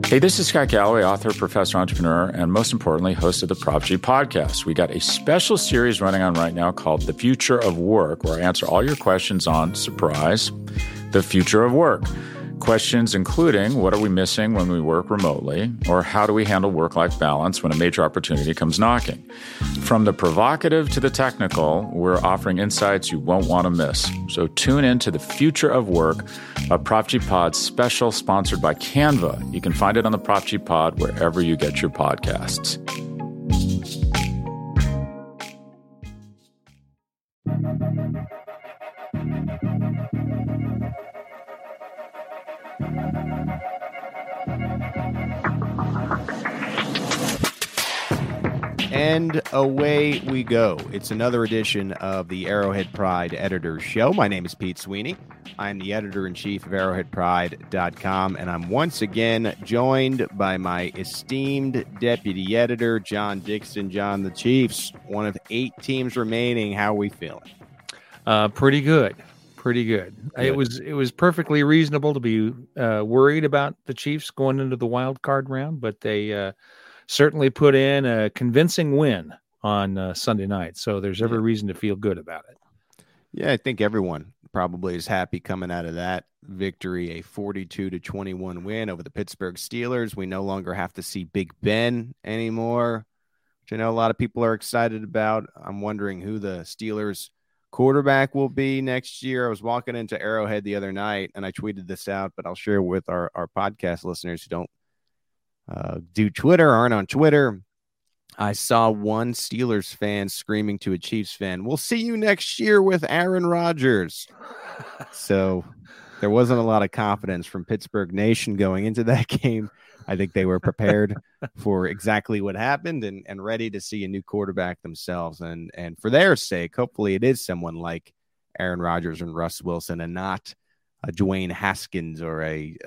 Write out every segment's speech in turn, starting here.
Hey, this is Scott Galloway, author, professor, entrepreneur, and most importantly, host of the Prop G podcast. We got a special series running on right now called The Future of Work, where I answer all your questions on, surprise, the future of work. Questions including, what are we missing when we work remotely? Or how do we handle work-life balance when a major opportunity comes knocking? From the provocative to the technical, we're offering insights you won't want to miss. So tune in to The Future of Work, a Prop G Pod special sponsored by Canva. You can find it on the Prop G Pod wherever you get your podcasts. And away we go. It's another edition of the Arrowhead Pride Editor's Show. My name is Pete Sweeney. I'm the editor-in-chief of arrowheadpride.com, and I'm once again joined by my esteemed deputy editor, John Dixon. John, the Chiefs, one of 8 teams remaining. How are we feeling? Pretty good. Pretty good. It was perfectly reasonable to be worried about the Chiefs going into the wild card round, but they certainly put in a convincing win on Sunday night. So there's every reason to feel good about it. Yeah, I think everyone probably is happy coming out of that victory, a 42-21 win over the Pittsburgh Steelers. We no longer have to see Big Ben anymore, which I know a lot of people are excited about. I'm wondering who the Steelers quarterback will be next year. I was walking into Arrowhead the other night, and I tweeted this out, but I'll share it with our podcast listeners who don't do Twitter, aren't on Twitter. I saw one Steelers fan screaming to a Chiefs fan, "We'll see you next year with Aaron Rodgers." So there wasn't a lot of confidence from Pittsburgh Nation going into that game. I think they were prepared for exactly what happened and ready to see a new quarterback themselves. And for their sake, hopefully it is someone like Aaron Rodgers and Russ Wilson and not Dwayne Haskins or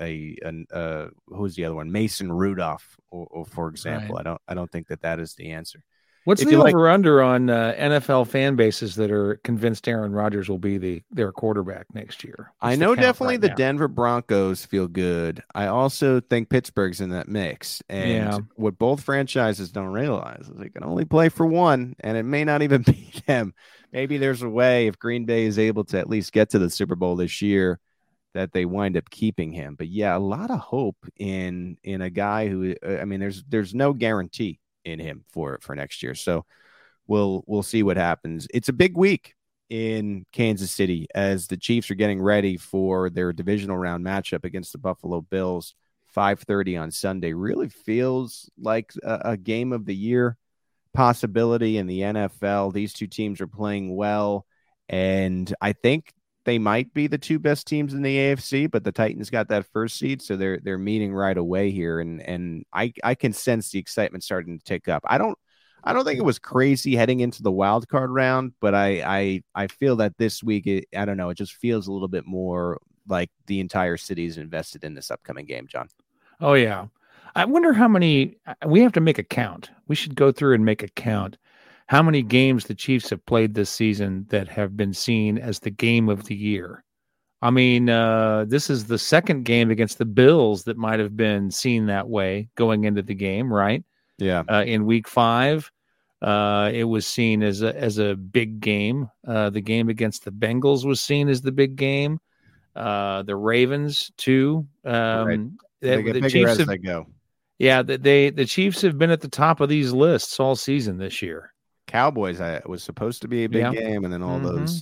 who's the other one? Mason Rudolph, or for example. Right. I don't think that is the answer. What's the over-under on NFL fan bases that are convinced Aaron Rodgers will be their quarterback next year? I know definitely the Denver Broncos feel good. I also think Pittsburgh's in that mix. And what both franchises don't realize is they can only play for one, and it may not even be them. Maybe there's a way, if Green Bay is able to at least get to the Super Bowl this year, that they wind up keeping him. But yeah, a lot of hope in a guy who, I mean, there's no guarantee in him for next year. So we'll see what happens. It's a big week in Kansas City as the Chiefs are getting ready for their divisional round matchup against the Buffalo Bills. 5:30 on Sunday really feels like a game of the year possibility in the NFL. These two teams are playing well, and I think they might be the two best teams in the AFC, but the Titans got that first seed, so they're meeting right away here, and I can sense the excitement starting to tick up. I don't think it was crazy heading into the wild card round, but I feel that this week, it just feels a little bit more like the entire city is invested in this upcoming game, John. Oh yeah, I wonder how many we have to make a count. We should go through and make a count. How many games the Chiefs have played this season that have been seen as the game of the year? I mean, this is the second game against the Bills that might have been seen that way going into the game, right? Yeah. In week 5, it was seen as a big game. The game against the Bengals was seen as the big game. The Ravens too. Right. They get bigger as they go. Yeah, the Chiefs have been at the top of these lists all season this year. Cowboys, was supposed to be a big game, and then all those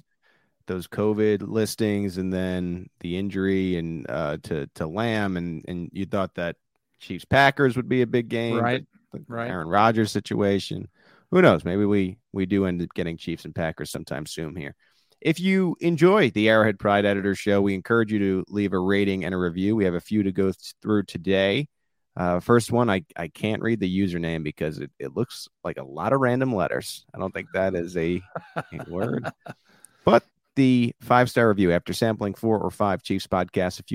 COVID listings, and then the injury and to Lamb, and you thought that Chiefs Packers would be a big game, right? Right. Aaron Rodgers situation. Who knows? Maybe we do end up getting Chiefs and Packers sometime soon here. If you enjoy the Arrowhead Pride Editor Show, we encourage you to leave a rating and a review. We have a few to go through today. First one, I can't read the username because it looks like a lot of random letters. I don't think that is a word. But the 5-star review, after sampling 4 or 5 Chiefs podcasts a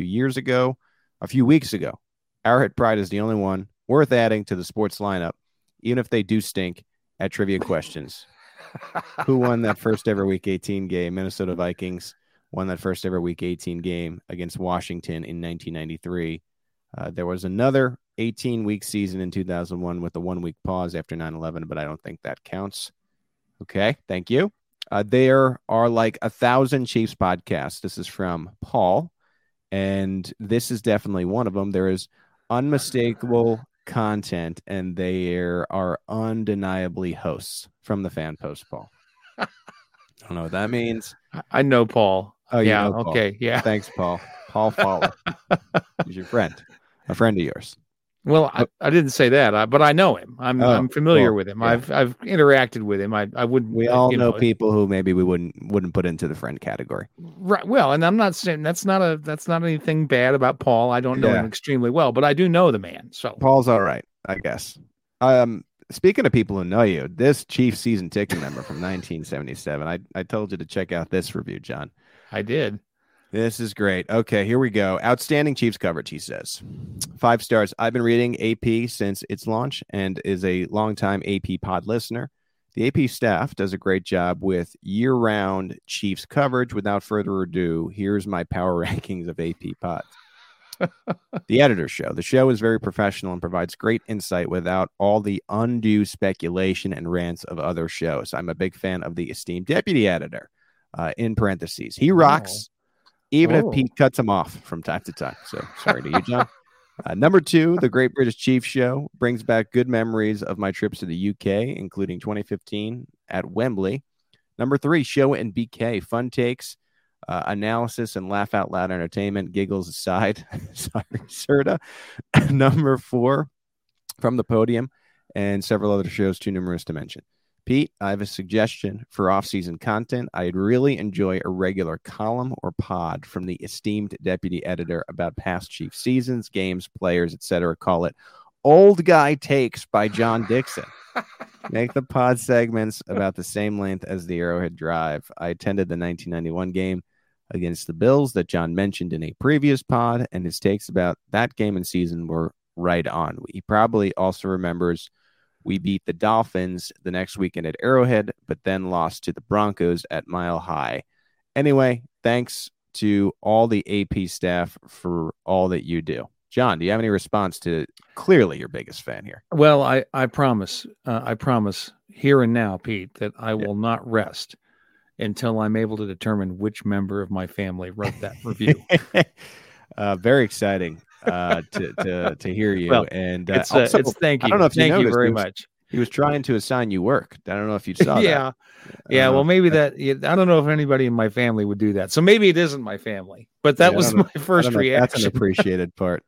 few weeks ago, Arrowhead Pride is the only one worth adding to the sports lineup, even if they do stink at trivia questions. Who won that first ever Week 18 game? Minnesota Vikings won that first ever Week 18 game against Washington in 1993. There was another 18-week season in 2001 with a 1-week pause after 9/11, but I don't think that counts. Okay, thank you. There are like 1,000 Chiefs podcasts. This is from Paul, and this is definitely one of them. There is unmistakable content, and there are undeniably hosts from the Fan Post, Paul. I don't know what that means. I know Paul. Oh, yeah. You know Paul. Okay. Yeah. Thanks, Paul. Paul Fowler. He's your friend, a friend of yours. Well, I didn't say that, but I know him. I'm familiar with him. Yeah. I've interacted with him. I wouldn't. We all know people who maybe we wouldn't put into the friend category. Right. Well, and I'm not saying that's not anything bad about Paul. I don't know him extremely well, but I do know the man. So Paul's all right, I guess. Speaking of people who know you, this Chiefs season ticket number from 1977. I told you to check out this review, John. I did. This is great. Okay, here we go. Outstanding Chiefs coverage, he says. 5 stars. I've been reading AP since its launch and is a longtime AP pod listener. The AP staff does a great job with year-round Chiefs coverage. Without further ado, here's my power rankings of AP pods. The Editor's Show. The show is very professional and provides great insight without all the undue speculation and rants of other shows. I'm a big fan of the esteemed deputy editor, in parentheses. He rocks. Even if Pete cuts him off from time to time. So sorry to you, John. Number 2, the Great British Chiefs Show brings back good memories of my trips to the UK, including 2015 at Wembley. Number 3, Show and BK. Fun takes, analysis, and laugh out loud entertainment. Giggles aside. Sorry, Serta. Number 4, From the Podium, and several other shows too numerous to mention. Pete, I have a suggestion for off-season content. I'd really enjoy a regular column or pod from the esteemed deputy editor about past Chiefs seasons, games, players, etc. Call it Old Guy Takes by John Dixon. Make the pod segments about the same length as the Arrowhead Drive. I attended the 1991 game against the Bills that John mentioned in a previous pod, and his takes about that game and season were right on. He probably also remembers we beat the Dolphins the next weekend at Arrowhead, but then lost to the Broncos at Mile High. Anyway, thanks to all the AP staff for all that you do. John, do you have any response to clearly your biggest fan here? Well, I promise here and now, Pete, that I will not rest until I'm able to determine which member of my family wrote that review. Very exciting. To hear you. Well, and it's thank you. I don't know if thank you you very much. He was trying to assign you work. I don't know if you saw that. Yeah. Well, maybe that. I don't know if anybody in my family would do that. So maybe it isn't my family. But that was my first reaction. That's an appreciated part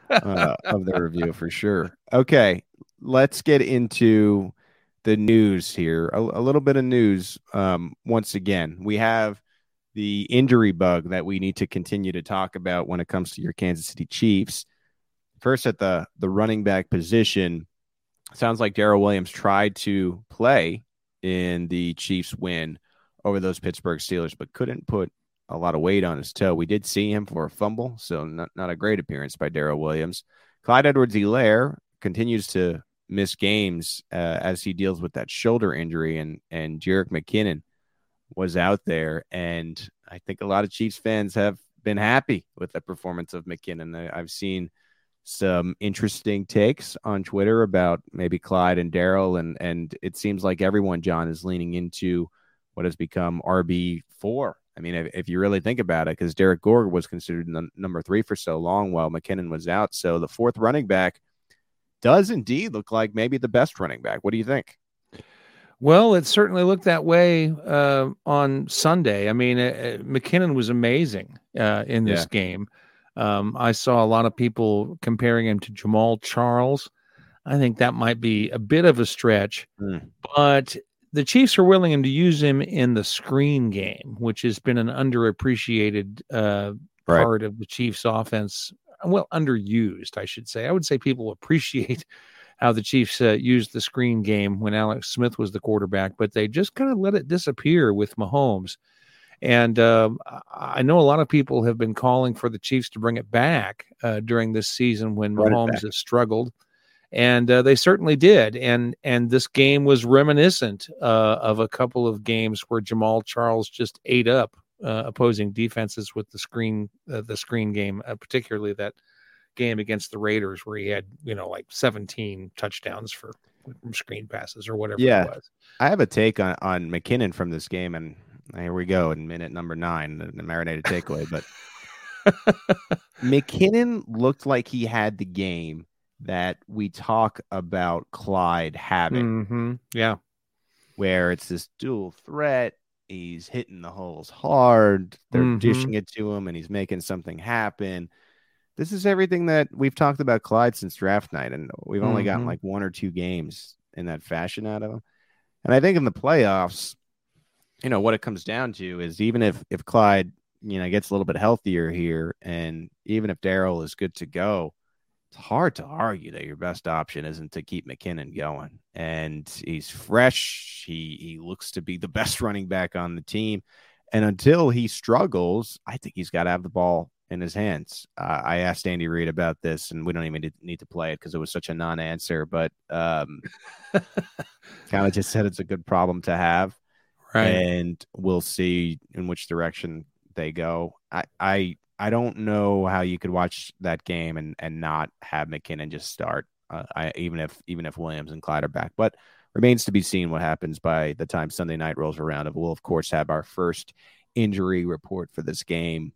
of the review for sure. Okay, let's get into the news here. A little bit of news. Once again, we have the injury bug that we need to continue to talk about when it comes to your Kansas City Chiefs. First, at the running back position, sounds like Darrell Williams tried to play in the Chiefs win over those Pittsburgh Steelers, but couldn't put a lot of weight on his toe. We did see him for a fumble, so not a great appearance by Darrell Williams. Clyde Edwards-Helaire continues to miss games as he deals with that shoulder injury, and Jerick McKinnon was out there, and I think a lot of Chiefs fans have been happy with the performance of McKinnon. I've seen some interesting takes on Twitter about maybe Clyde and Darrell, and it seems like everyone, John, is leaning into what has become RB4. I mean, if you really think about it, because Derek Gore was considered number 3 for so long while McKinnon was out. So the 4th running back does indeed look like maybe the best running back. What do you think? Well, it certainly looked that way on Sunday. I mean, McKinnon was amazing in this game. I saw a lot of people comparing him to Jamal Charles. I think that might be a bit of a stretch, but the Chiefs are willing to use him in the screen game, which has been an underappreciated part of the Chiefs offense. Well, underused, I should say. I would say people appreciate how the Chiefs used the screen game when Alex Smith was the quarterback, but they just kind of let it disappear with Mahomes. And I know a lot of people have been calling for the Chiefs to bring it back during this season when Mahomes has struggled. And they certainly did. And this game was reminiscent of a couple of games where Jamal Charles just ate up opposing defenses with the screen game, particularly that game against the Raiders where he had, like 17 touchdowns from screen passes or whatever it was. I have a take on McKinnon from this game, and here we go in minute number 9, the marinated takeaway. But McKinnon looked like he had the game that we talk about Clyde having. Mm-hmm. Yeah. Where it's this dual threat. He's hitting the holes hard. They're dishing it to him, and he's making something happen. This is everything that we've talked about Clyde since draft night, and we've only gotten like 1 or 2 games in that fashion out of him. And I think in the playoffs, what it comes down to is even if Clyde, gets a little bit healthier here, and even if Darrell is good to go, it's hard to argue that your best option isn't to keep McKinnon going. And he's fresh. He looks to be the best running back on the team. And until he struggles, I think he's got to have the ball in his hands. I asked Andy Reid about this, and we don't even need to play it because it was such a non-answer, but kind of just said it's a good problem to have. Right. And we'll see in which direction they go. I don't know how you could watch that game and not have McKinnon just start, even if Williams and Clyde are back. But remains to be seen what happens by the time Sunday night rolls around. And we'll, of course, have our first injury report for this game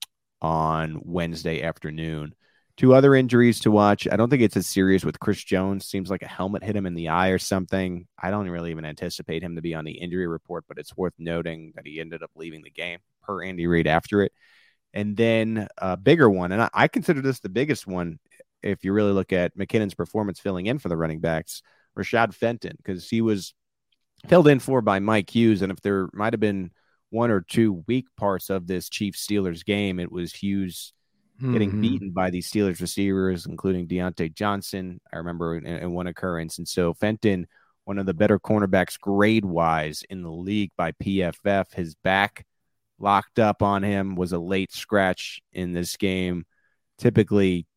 on Wednesday afternoon. 2 other injuries to watch. I don't think it's as serious with Chris Jones. Seems like a helmet hit him in the eye or something. I don't really even anticipate him to be on the injury report, but it's worth noting that he ended up leaving the game per Andy Reid after it. And then a bigger one, and I consider this the biggest one if you really look at McKinnon's performance filling in for the running backs, Rashad Fenton, because he was filled in for by Mike Hughes. And if there might have been 1 or 2 weak parts of this Chiefs-Steelers game, it was Hughes getting beaten by these Steelers receivers, including Deontay Johnson, I remember in one occurrence. And so Fenton, one of the better cornerbacks grade-wise in the league by PFF, his back locked up on him, was a late scratch in this game. Typically,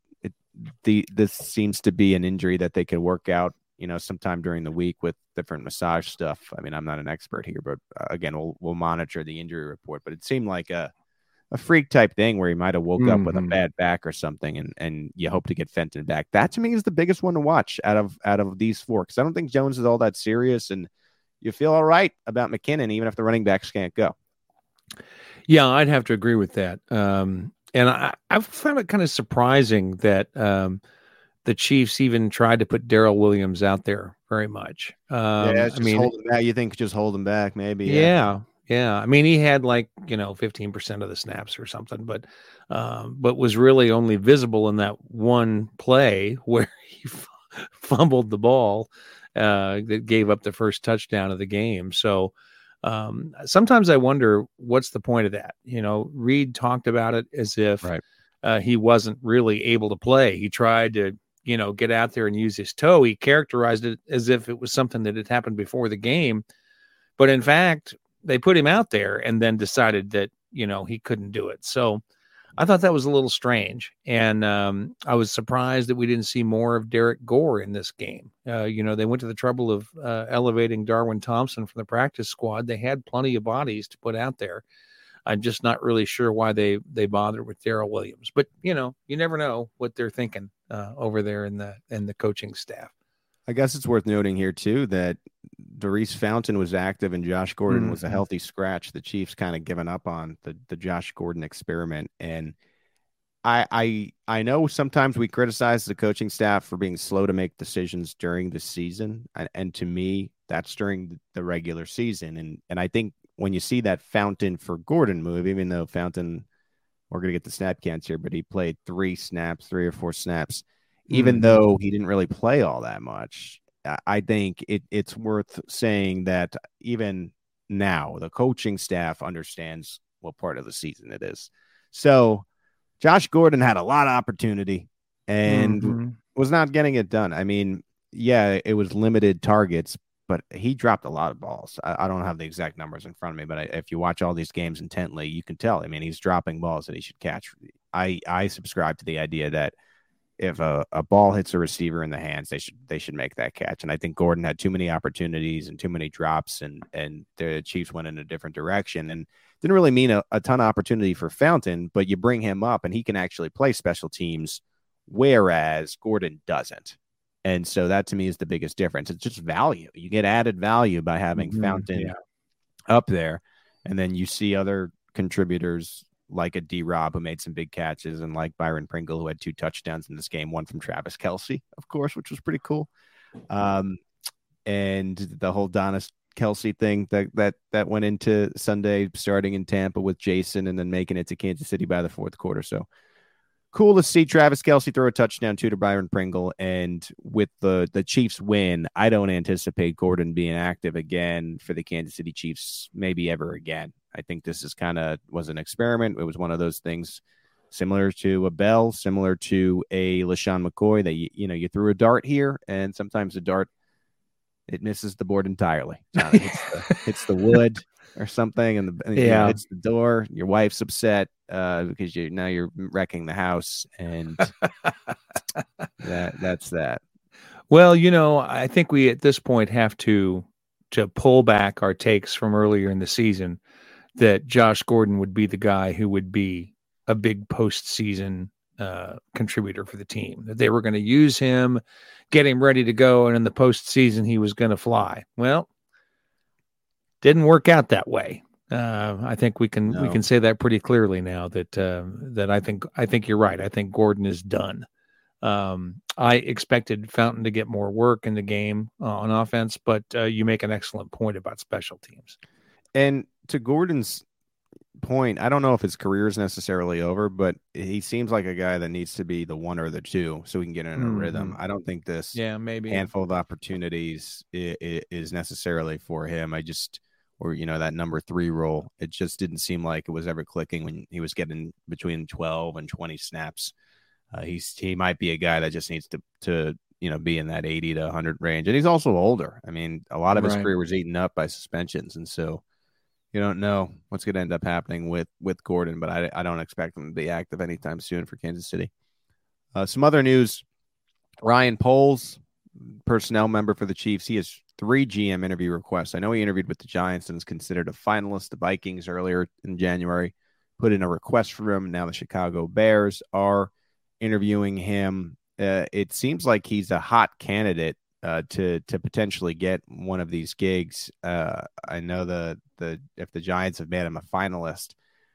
this seems to be an injury that they could work out, sometime during the week with different massage stuff. I mean, I'm not an expert here, but again, we'll monitor the injury report. But it seemed like a freak type thing where he might have woke up with a bad back or something, and you hope to get Fenton back. That to me is the biggest one to watch out of these 4, because I don't think Jones is all that serious, and you feel all right about McKinnon even if the running backs can't go. Yeah, I'd have to agree with that. And I found it kind of surprising that the Chiefs even tried to put Darrell Williams out there very much. Hold him back. You think just hold him back, maybe? Yeah. I mean, he had 15% of the snaps or something, but was really only visible in that one play where he fumbled the ball that gave up the first touchdown of the game. So sometimes I wonder what's the point of that. Reid talked about it as if he wasn't really able to play. He tried to get out there and use his toe. He characterized it as if it was something that had happened before the game, but in fact they put him out there and then decided that he couldn't do it. So I thought that was a little strange, and I was surprised that we didn't see more of Derek Gore in this game. They went to the trouble of elevating Darwin Thompson from the practice squad. They had plenty of bodies to put out there. I'm just not really sure why they bothered with Darrell Williams, but you never know what they're thinking over there in the coaching staff. I guess it's worth noting here too that Daurice Fountain was active and Josh Gordon was a healthy scratch. The Chiefs kind of given up on the Josh Gordon experiment. And I know sometimes we criticize the coaching staff for being slow to make decisions during the season. And to me, that's during the regular season. And I think when you see that Fountain for Gordon move, even though Fountain, we're going to get the snap counts here, but he played 3 or 4 snaps, even though he didn't really play all that much. I think it's worth saying that even now the coaching staff understands what part of the season it is. So Josh Gordon had a lot of opportunity and was not getting it done. I mean, yeah, it was limited targets, but he dropped a lot of balls. I don't have the exact numbers in front of me, but if you watch all these games intently, you can tell. I mean, he's dropping balls that he should catch. I subscribe to the idea that if a ball hits a receiver in the hands, they should make that catch. And I think Gordon had too many opportunities and too many drops, and the Chiefs went in a different direction. And didn't really mean a ton of opportunity for Fountain, but you bring him up and he can actually play special teams whereas Gordon doesn't. And so that to me is the biggest difference. It's just value. You get added value by having Fountain up there. And then you see other contributors like a D-Rob who made some big catches, and like Byron Pringle who had 2 touchdowns in this game, one from Travis Kelce, of course, which was pretty cool. And the whole Donis Kelce thing that went into Sunday, starting in Tampa with Jason and then making it to Kansas City by the 4th quarter. So cool to see Travis Kelce throw a touchdown to Byron Pringle. And with the Chiefs win, I don't anticipate Gordon being active again for the Kansas City Chiefs, maybe ever again. I think this is was an experiment. It was one of those things similar to a Bell, similar to a LaShawn McCoy that, you threw a dart here, and sometimes the dart, it misses the board entirely. It hits the wood or something, and hits the door. Your wife's upset because you're wrecking the house, and that's that. Well, I think we at this point have to pull back our takes from earlier in the season that Josh Gordon would be the guy who would be a big postseason contributor for the team, that they were going to use him, get him ready to go, and in the postseason he was going to fly. Well, didn't work out that way. I think we can say that pretty clearly now that I think you're right. I think Gordon is done. I expected Fountain to get more work in the game on offense, but you make an excellent point about special teams. And to Gordon's point, I don't know if his career is necessarily over, but he seems like a guy that needs to be the 1 or the 2 so we can get in a rhythm. I don't think this maybe handful of opportunities is necessarily for him. That number 3 role, it just didn't seem like it was ever clicking when he was getting between 12 and 20 snaps. He might be a guy that just needs to be in that 80 to 100 range. And he's also older. I mean, a lot of his career was eaten up by suspensions. And so you don't know what's going to end up happening with Gordon, but I don't expect him to be active anytime soon for Kansas City. Some other news, Ryan Poles, personnel member for the Chiefs, he has 3 GM interview requests. I know he interviewed with the Giants and is considered a finalist. The Vikings earlier in January put in a request for him. Now the Chicago Bears are interviewing him. It seems like he's a hot candidate to potentially get one of these gigs. I know if the Giants have made him a finalist,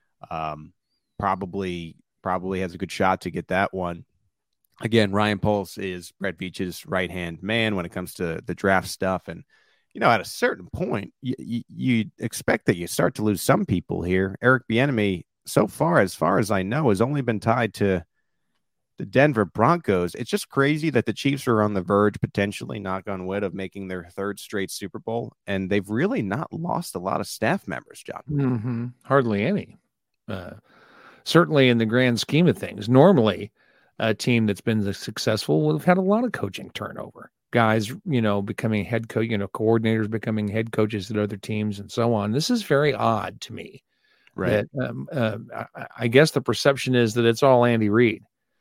probably has a good shot to get that one. Again, Ryan Poles is Brett Veach's right-hand man when it comes to the draft stuff. And, at a certain point, you expect that you start to lose some people here. Eric Bieniemy, so far as I know, has only been tied to the Denver Broncos. It's just crazy that the Chiefs are on the verge, potentially, knock on wood, of making their 3rd straight Super Bowl. And they've really not lost a lot of staff members, John. Mm-hmm. Hardly any. Certainly in the grand scheme of things. Normally, a team that's been successful would have had a lot of coaching turnover. Guys, becoming head coach, coordinators becoming head coaches at other teams and so on. This is very odd to me. Right. That, I guess the perception is that it's all Andy Reid.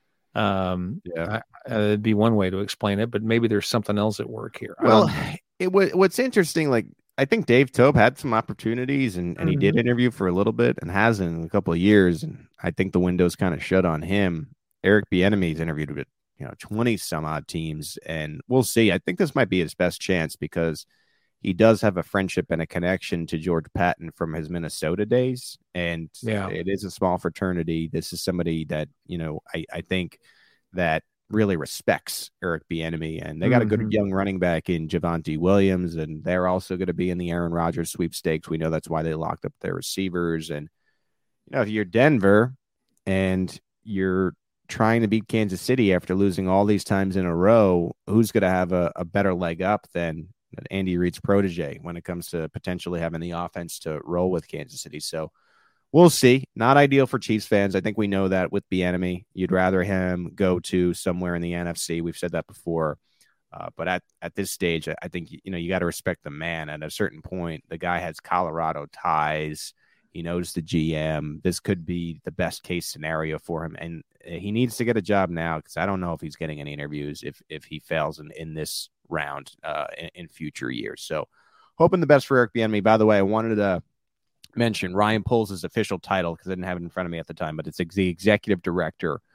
It'd be one way to explain it, but maybe there's something else at work here. Well, what's interesting, like, I think Dave Toub had some opportunities and he did interview for a little bit and hasn't in a couple of years. And I think the window's kind of shut on him. Eric Bieniemy's interviewed with 20 some odd teams, and we'll see. I think this might be his best chance because he does have a friendship and a connection to George Patton from his Minnesota days. And it is a small fraternity. This is somebody that, I think that really respects Eric Bieniemy, and they got a good young running back in Javonte Williams, and they're also going to be in the Aaron Rodgers sweepstakes. We know that's why they locked up their receivers. And, if you're Denver and you're trying to beat Kansas City after losing all these times in a row, who's going to have a better leg up than Andy Reid's protege when it comes to potentially having the offense to roll with Kansas City? So we'll see. Not ideal for Chiefs fans. I think we know that with Bieniemy. You'd rather him go to somewhere in the NFC. We've said that before. But at this stage, I think, you got to respect the man. At a certain point, the guy has Colorado ties. He knows the GM. This could be the best case scenario for him. And he needs to get a job now, because I don't know if he's getting any interviews if he fails in this round in future years. So hoping the best for Eric Bieniemy. By the way, I wanted to mention Ryan Poles' official title because I didn't have it in front of me at the time, but it's the executive director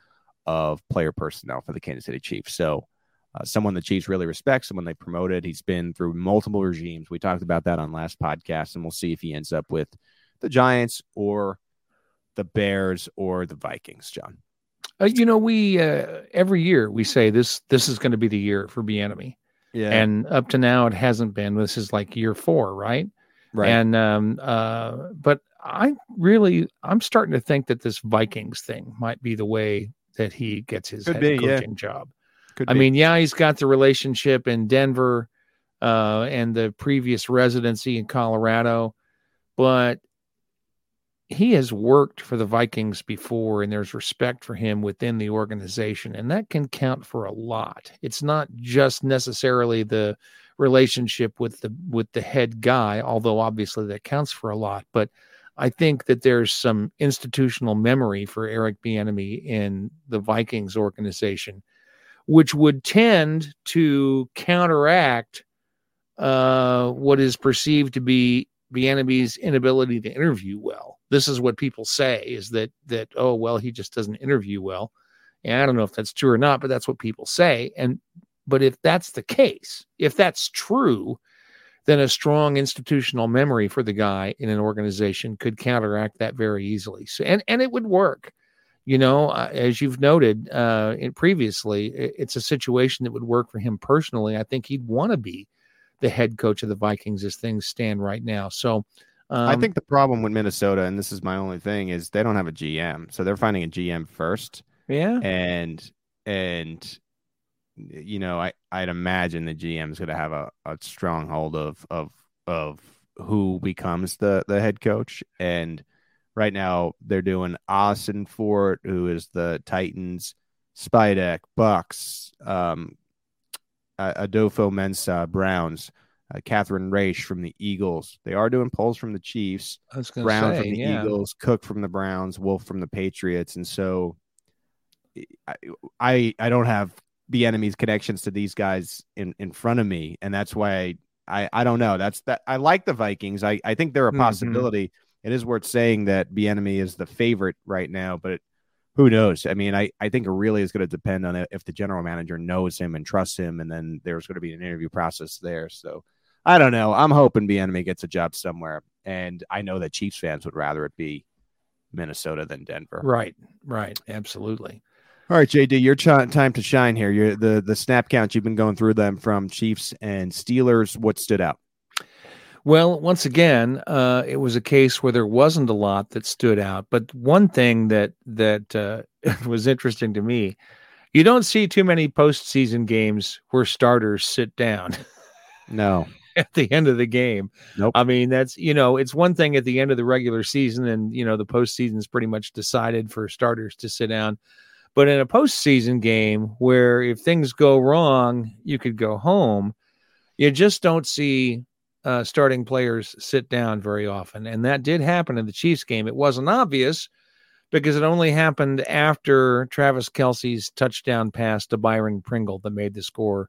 of player personnel for the Kansas City Chiefs. So someone the Chiefs really respect, someone they promoted. He's been through multiple regimes. We talked about that on last podcast, and we'll see if he ends up with the Giants or the Bears or the Vikings, John. We every year we say this is going to be the year for Bieniemy. Yeah. And up to now it hasn't been. This is like year 4, right? Right. And but I'm starting to think that this Vikings thing might be the way that he gets his head coaching job. I mean, he's got the relationship in Denver and the previous residency in Colorado, but he has worked for the Vikings before, and there's respect for him within the organization, and that can count for a lot. It's not just necessarily the relationship with the head guy, although obviously that counts for a lot. But I think that there's some institutional memory for Eric Bieniemy in the Vikings organization, which would tend to counteract what is perceived to be Bieniemy's inability to interview well. This is what people say, is that oh, well, he just doesn't interview well. And I don't know if that's true or not, but that's what people say. But if that's the case, if that's true, then a strong institutional memory for the guy in an organization could counteract that very easily. So, and it would work. As you've noted previously, it's a situation that would work for him personally. I think he'd want to be the head coach of the Vikings as things stand right now. So I think the problem with Minnesota, and this is my only thing, is they don't have a GM. So they're finding a GM first. Yeah. And I'd imagine the GM is going to have a strong hold of who becomes the head coach. And right now they're doing Austin Fort, who is the Titans, Spidek, Bucks, Adolfo Mensah, Browns, Catherine Raish from the Eagles. They are doing polls from the Chiefs, Brown from the Eagles, Cook from the Browns, Wolf from the Patriots. And so I don't have Bieniemy's connections to these guys in front of me. And that's why I don't know. I like the Vikings. I think they're a possibility. Mm-hmm. It is worth saying that Bieniemy is the favorite right now, but who knows? I mean, I think it really is going to depend on if the general manager knows him and trusts him, and then there's going to be an interview process there. So I don't know. I'm hoping Bieniemy gets a job somewhere, and I know that Chiefs fans would rather it be Minnesota than Denver. Right. Absolutely. All right, JD, your time to shine here. You're the snap count, you've been going through them from Chiefs and Steelers. What stood out? Well, once again, it was a case where there wasn't a lot that stood out. But one thing that was interesting to me, you don't see too many postseason games where starters sit down. No. At the end of the game. Nope. I mean, that's, it's one thing at the end of the regular season, and, the postseason is pretty much decided for starters to sit down. But in a postseason game where if things go wrong, you could go home, you just don't see starting players sit down very often. And that did happen in the Chiefs game. It wasn't obvious because it only happened after Travis Kelce's touchdown pass to Byron Pringle that made the score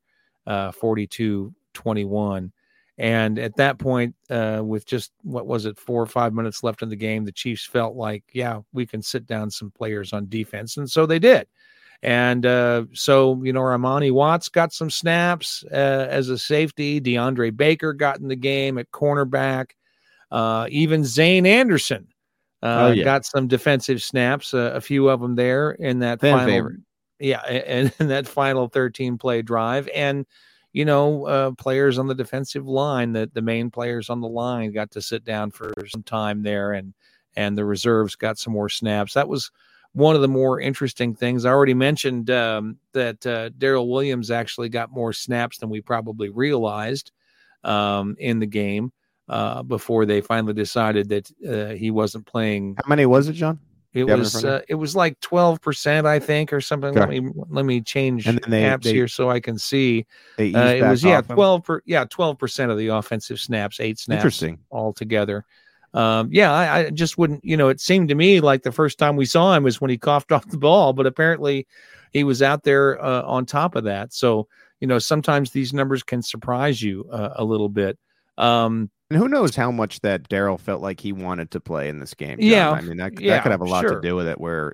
42-21. And at that point, with just, 4 or 5 minutes left in the game, the Chiefs felt like, yeah, we can sit down some players on defense. And so they did. And so, Armani Watts got some snaps as a safety. DeAndre Baker got in the game at cornerback. Even Zane Anderson got some defensive snaps, a few of them there in that final favorite. Yeah, and in that final 13-play drive. And players on the defensive line, the main players on the line got to sit down for some time there, and the reserves got some more snaps. That was one of the more interesting things. I already mentioned that Darrell Williams actually got more snaps than we probably realized in the game before they finally decided that he wasn't playing. How many was it, John? It was like 12%, I think, or something. Okay. Let me change apps here so I can see. It was 12% of the offensive snaps, 8 snaps. Interesting. Altogether. I just wouldn't. It seemed to me like the first time we saw him was when he coughed off the ball, but apparently he was out there on top of that. So sometimes these numbers can surprise you a little bit. And who knows how much that Darrell felt like he wanted to play in this game. John. Yeah. I mean, that could have a lot to do with it, where,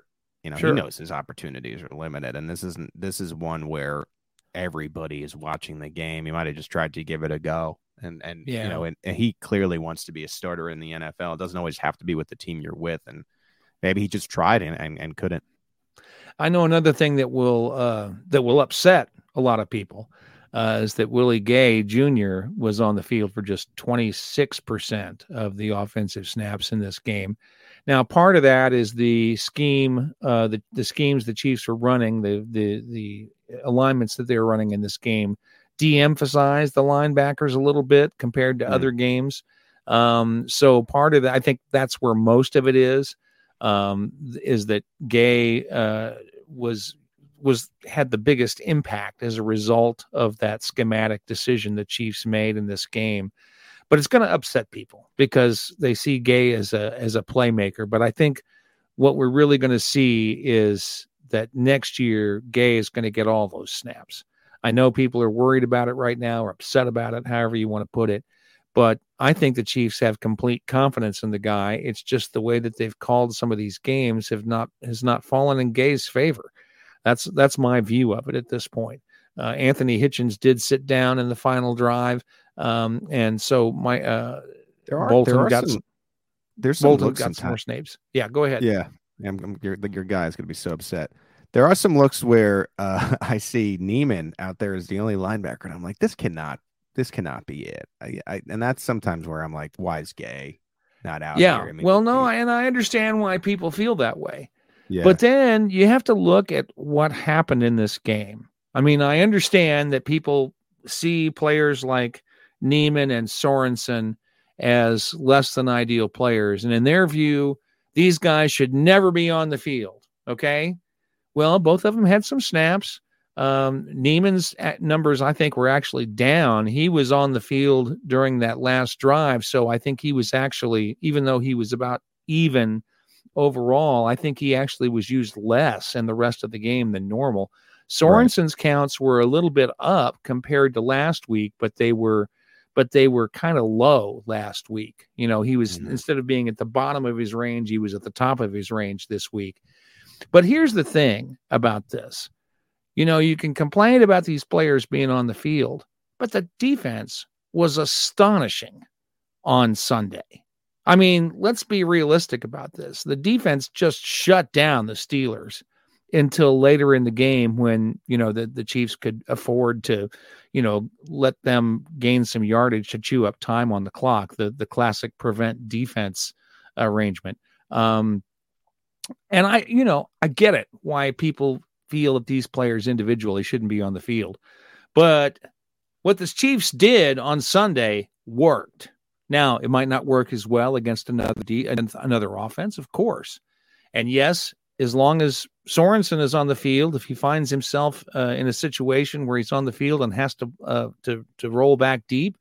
He knows his opportunities are limited, and this is one where everybody is watching the game. He might have just tried to give it a go, and he clearly wants to be a starter in the NFL. It doesn't always have to be with the team you're with, and maybe he just tried and couldn't. I know another thing that will upset a lot of people is that Willie Gay Jr. was on the field for just 26% of the offensive snaps in this game. Now, part of that is the scheme, the schemes the Chiefs were running, the alignments that they were running in this game, de-emphasized the linebackers a little bit compared to other games. So part of that, I think that's where most of it is that Gay had the biggest impact as a result of that schematic decision the Chiefs made in this game. But it's going to upset people because they see Gay as a playmaker. But I think what we're really going to see is that next year Gay is going to get all those snaps. I know people are worried about it right now or upset about it, however you want to put it. But I think the Chiefs have complete confidence in the guy. It's just the way that they've called some of these games has not fallen in Gay's favor. That's my view of it at this point. Anthony Hitchens did sit down in the final drive, and so Bolton got some more snaps. Yeah, go ahead. Yeah, your guy is going to be so upset. There are some looks where I see Neiman out there as the only linebacker, and I'm like, this cannot be it. And that's sometimes where I'm like, why is Gay not out here? I understand why people feel that way. Yeah. But then you have to look at what happened in this game. I mean, I understand that people see players like Neiman and Sorensen as less than ideal players. And in their view, these guys should never be on the field. Okay. Well, both of them had some snaps. Neiman's numbers, I think, were actually down. He was on the field during that last drive. So I think he was actually, even though he was about even overall, I think he actually was used less in the rest of the game than normal. Sorensen's counts were a little bit up compared to last week, but they were kind of low last week. He was, instead of being at the bottom of his range, he was at the top of his range this week. But here's the thing about this. You can complain about these players being on the field, but the defense was astonishing on Sunday. I mean, let's be realistic about this. The defense just shut down the Steelers until later in the game when, the Chiefs could afford to, let them gain some yardage to chew up time on the clock, the classic prevent defense arrangement. And I get it why people feel that these players individually shouldn't be on the field. But what the Chiefs did on Sunday worked. Now, it might not work as well against another offense, of course. And yes, as long as Sorensen is on the field, if he finds himself in a situation where he's on the field and has to roll back deep,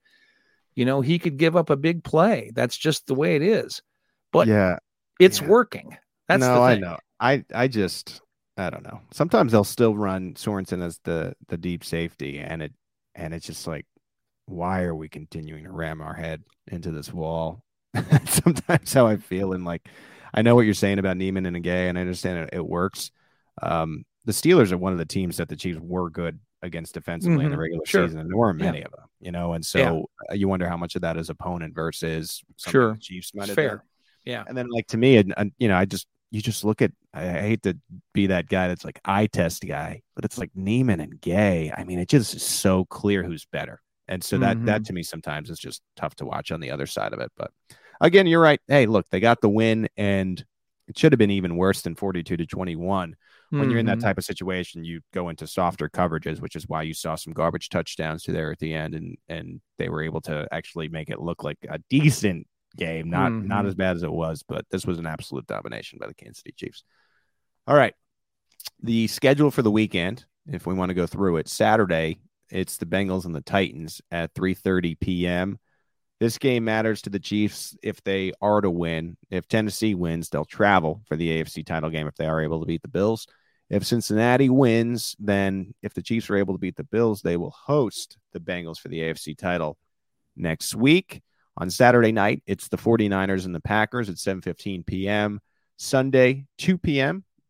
he could give up a big play. That's just the way it is. But it's working. That's the thing. I know. I don't know. Sometimes they'll still run Sorensen as the deep safety, and it's just like, why are we continuing to ram our head into this wall? Sometimes how I feel, and like, I know what you're saying about Neiman and Gay, and I understand it works. The Steelers are one of the teams that the Chiefs were good against defensively in the regular season, and there weren't many of them, and so you wonder how much of that is opponent versus something the Chiefs might have done. Yeah, and then like to me, you just look at. I hate to be that guy that's like eye test guy, but it's like Neiman and Gay. I mean, it just is so clear who's better. And so that to me sometimes is just tough to watch on the other side of it. But again, you're right. Hey, look, they got the win, and it should have been even worse than 42-21. When you're in that type of situation, you go into softer coverages, which is why you saw some garbage touchdowns there at the end, and they were able to actually make it look like a decent game, not as bad as it was, but this was an absolute domination by the Kansas City Chiefs. All right, the schedule for the weekend, if we want to go through it, Saturday, it's the Bengals and the Titans at 3:30 p.m. This game matters to the Chiefs if they are to win. If Tennessee wins, they'll travel for the AFC title game if they are able to beat the Bills. If Cincinnati wins, then if the Chiefs are able to beat the Bills, they will host the Bengals for the AFC title next week. On Saturday night, it's the 49ers and the Packers at 7:15 p.m. Sunday, 2 p.m.,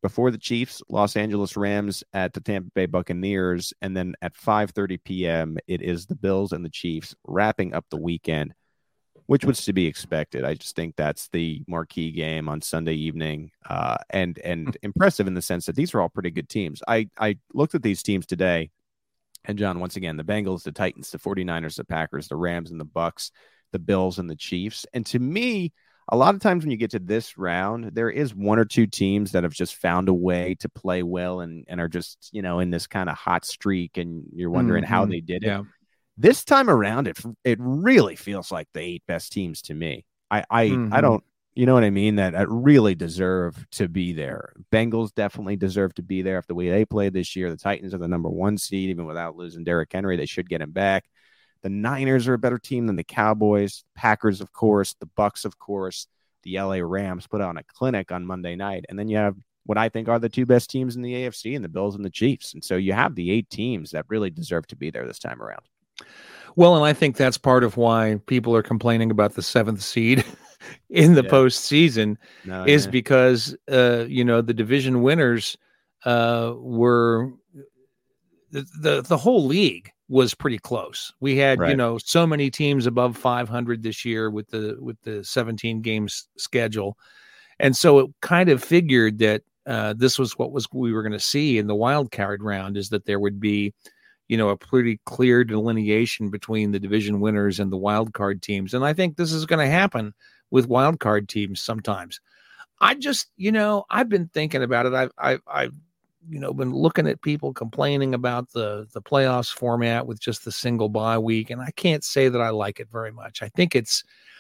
before the Chiefs, Los Angeles Rams at the Tampa Bay Buccaneers. And then at 5:30 p.m., it is the Bills and the Chiefs wrapping up the weekend, which was to be expected. I just think that's the marquee game on Sunday evening, and impressive in the sense that these are all pretty good teams. I looked at these teams today, and John, once again, the Bengals, the Titans, the 49ers, the Packers, the Rams, and the Bucks, the Bills, and the Chiefs. And to me, a lot of times when you get to this round, there is one or two teams that have just found a way to play well and are just, in this kind of hot streak, and you're wondering how they did it. Yeah. This time around, it really feels like the 8 best teams to me. I don't, you know what I mean? That really deserve to be there. Bengals definitely deserve to be there after the way they played this year. The Titans are the number 1 seed, even without losing Derrick Henry. They should get him back. The Niners are a better team than the Cowboys. Packers, of course. The Bucks, of course. The LA Rams put on a clinic on Monday night. And then you have what I think are the 2 best teams in the AFC, and the Bills and the Chiefs. And so you have the 8 teams that really deserve to be there this time around. Well, and I think that's part of why people are complaining about the 7th seed in the postseason because, the division winners were the whole league was pretty close. We had, so many teams above 500 this year with the 17 games schedule. And so it kind of figured that this was we were going to see in the wild card round, is that there would be, a pretty clear delineation between the division winners and the wild card teams. And I think this is going to happen with wild card teams sometimes. I just, I've been thinking about it. I've been looking at people complaining about the playoffs format with just the single bye week, and I can't say that I like it very much. I think it's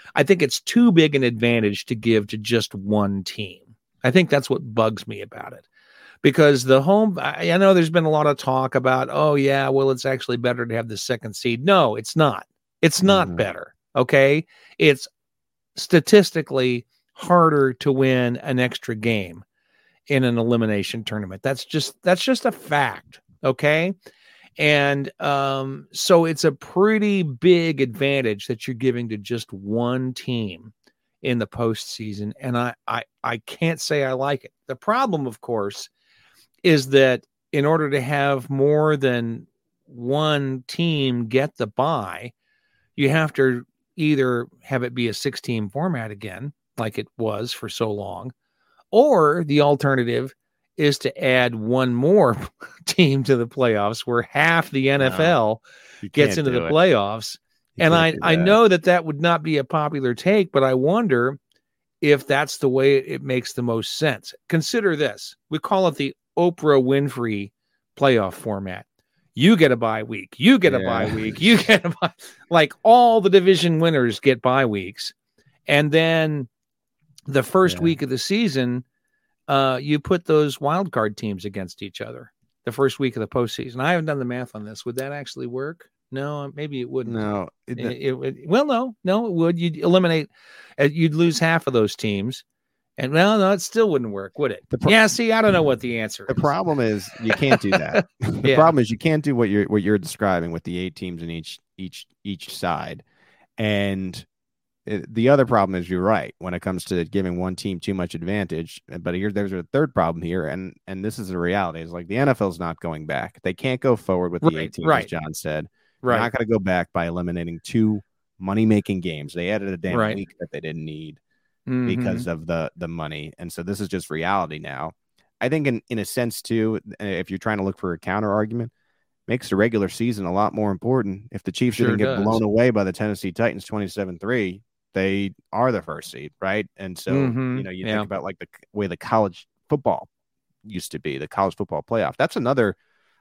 too big an advantage to give to just one team. I think that's what bugs me about it, because the home, I know there's been a lot of talk about, it's actually better to have the 2nd seed. No, it's not. It's not better. Okay. It's statistically harder to win an extra game in an elimination tournament. That's just a fact. Okay. And so it's a pretty big advantage that you're giving to just one team in the postseason. And I can't say I like it. The problem, of course, is that in order to have more than one team get the bye, you have to either have it be a 6-team format again, like it was for so long, or the alternative is to add one more team to the playoffs, where half the NFL gets into the playoffs. And I know that would not be a popular take, but I wonder if that's the way it makes the most sense. Consider this. We call it the Oprah Winfrey playoff format. You get a bye week. You get a bye week. You get a bye. Like, all the division winners get bye weeks. And then the first week of the season, you put those wild card teams against each other the first week of the postseason. I haven't done the math on this. Would that actually work? No, maybe it wouldn't. No, it would. You'd eliminate, you'd lose half of those teams. And no, it still wouldn't work, would it? See, I don't know what the answer is. The problem is you can't do that. The problem is you can't do what you're describing with the 8 teams in each side. And the other problem is, you're right, when it comes to giving one team too much advantage. But there's a third problem here, and this is the reality. Is like the NFL's not going back. They can't go forward with the 8 teams, as John said. They're not going to go back by eliminating 2 money-making games. They added a damn week that they didn't need because of the money. And so this is just reality now. I think in a sense, too, if you're trying to look for a counter argument, makes the regular season a lot more important. If the Chiefs didn't get blown away by the Tennessee Titans 27-3, they are the 1st seed, right? And so, you think about like the way the college football used to be, the college football playoff. That's another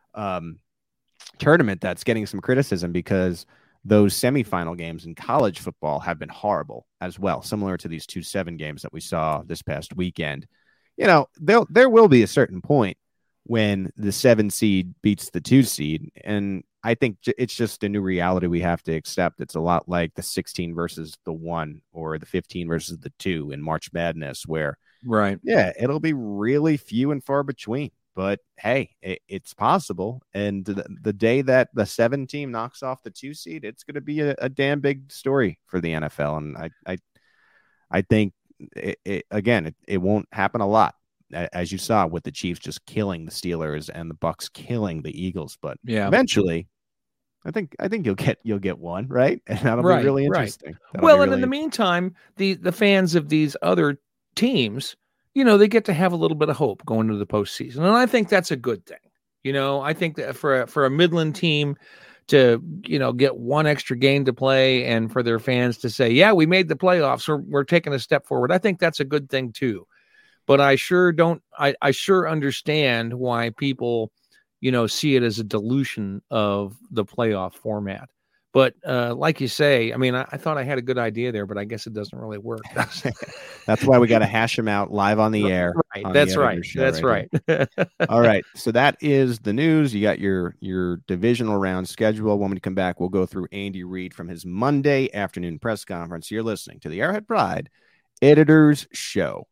tournament that's getting some criticism, because those semifinal games in college football have been horrible as well, similar to these 2-7 games that we saw this past weekend. There will be a certain point when the 7 seed beats the 2 seed. And I think it's just a new reality we have to accept. It's a lot like the 16 versus the 1, or the 15 versus the 2 in March Madness, where, it'll be really few and far between. But hey, it's possible. And the day that the 7 team knocks off the 2 seed, it's going to be a damn big story for the NFL. And I think it won't happen a lot, as you saw with the Chiefs just killing the Steelers and the Bucs killing the Eagles. But eventually, I think you'll get one, right? And that'll be really interesting. Well, and in the meantime, the fans of these other teams, they get to have a little bit of hope going into the postseason, and I think that's a good thing. I think that for a Midland team to get one extra game to play, and for their fans to say, "Yeah, we made the playoffs. We're taking a step forward." I think that's a good thing too. But I sure understand why people see it as a dilution of the playoff format. But like you say, I mean, I thought I had a good idea there, but I guess it doesn't really work. That's why we got to hash them out live on the air. Right. That's right. That's right. All right. So that is the news. You got your divisional round schedule. When we come back, we'll go through Andy Reid from his Monday afternoon press conference. You're listening to the Arrowhead Pride Editors Show.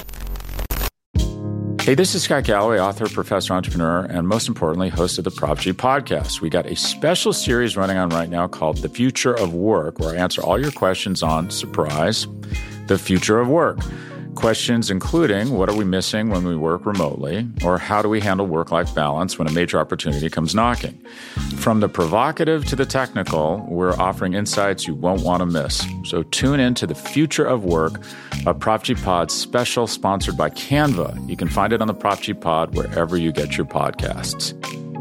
Hey, this is Scott Galloway, author, professor, entrepreneur, and most importantly, host of the Prop G podcast. We got a special series running on right now called The Future of Work, where I answer all your questions on, surprise, the future of work. Questions including, what are we missing when we work remotely? Or how do we handle work-life balance when a major opportunity comes knocking? From the provocative to the technical, we're offering insights you won't want to miss. So tune in to The Future of Work, a Prop G Pod special sponsored by Canva. You can find it on the Prop G Pod wherever you get your podcasts.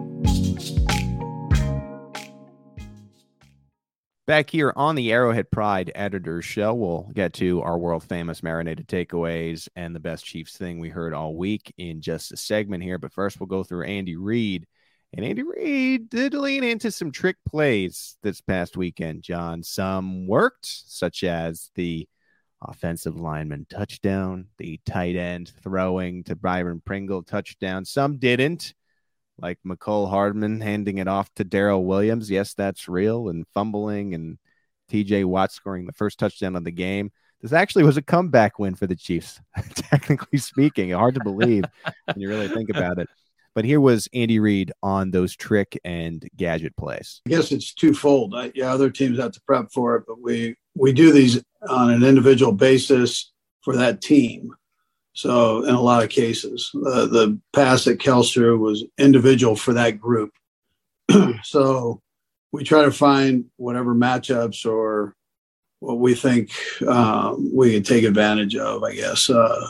Back here on the Arrowhead Pride Editors Show, we'll get to our world-famous marinated takeaways and the best Chiefs thing we heard all week in just a segment here. But first, we'll go through Andy Reid. And Andy Reid did lean into some trick plays this past weekend, John. Some worked, such as the offensive lineman touchdown, the tight end throwing to Byron Pringle touchdown. Some didn't, like McCole Hardman handing it off to Darrell Williams. Yes, that's real. And fumbling, and TJ Watt scoring the first touchdown of the game. This actually was a comeback win for the Chiefs, technically speaking. Hard to believe when you really think about it. But here was Andy Reid on those trick and gadget plays. I guess it's twofold. Other teams have to prep for it, but we do these on an individual basis for that team. So in a lot of cases, the pass at Kelster was individual for that group. So we try to find whatever matchups or what we think we can take advantage of, I guess,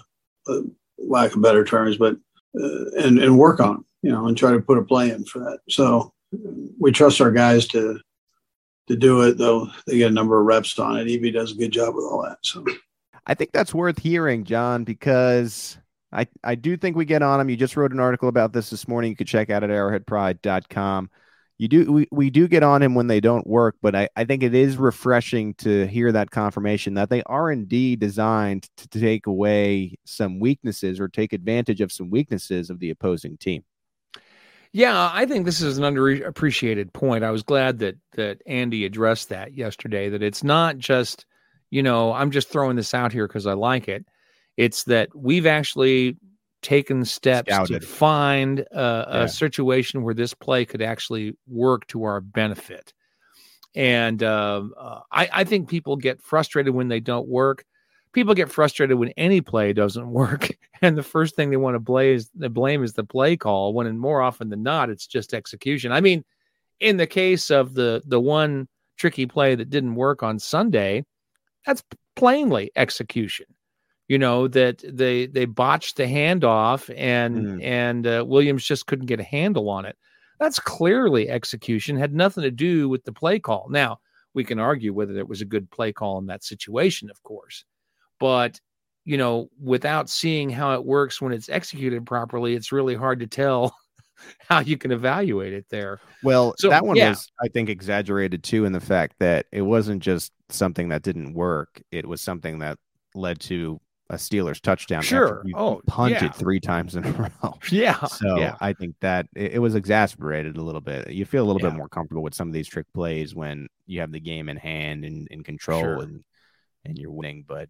lack of better terms, but and work on them, and try to put a play in for that. So we trust our guys to do it, though they get a number of reps on it. Evie does a good job with all that. So I think that's worth hearing, John, because I do think we get on them. You just wrote an article about this morning. You could check out at arrowheadpride.com. We do get on him when they don't work, but I think it is refreshing to hear that confirmation that they are indeed designed to take away some weaknesses or take advantage of some weaknesses of the opposing team. Yeah, I think this is an underappreciated point. I was glad that Andy addressed that yesterday, that it's not just, I'm just throwing this out here because I like it. It's that we've actually taken steps to find a situation where this play could actually work to our benefit. And I think people get frustrated when they don't work. People get frustrated when any play doesn't work. And the first thing they want to blame is the play call, when more often than not, it's just execution. I mean, in the case of the one tricky play that didn't work on Sunday, that's plainly execution. That they botched the handoff and Williams just couldn't get a handle on it. That's clearly execution, had nothing to do with the play call. Now, we can argue whether it was a good play call in that situation, of course. But, without seeing how it works when it's executed properly, it's really hard to tell how you can evaluate it there. Well, so, that one was, I think, exaggerated too, in the fact that it wasn't just something that didn't work. It was something that led to a Steelers touchdown. Sure. Punted 3 times in a row. Yeah. So I think that it was exasperated a little bit. You feel a little bit more comfortable with some of these trick plays when you have the game in hand and in control and you're winning. But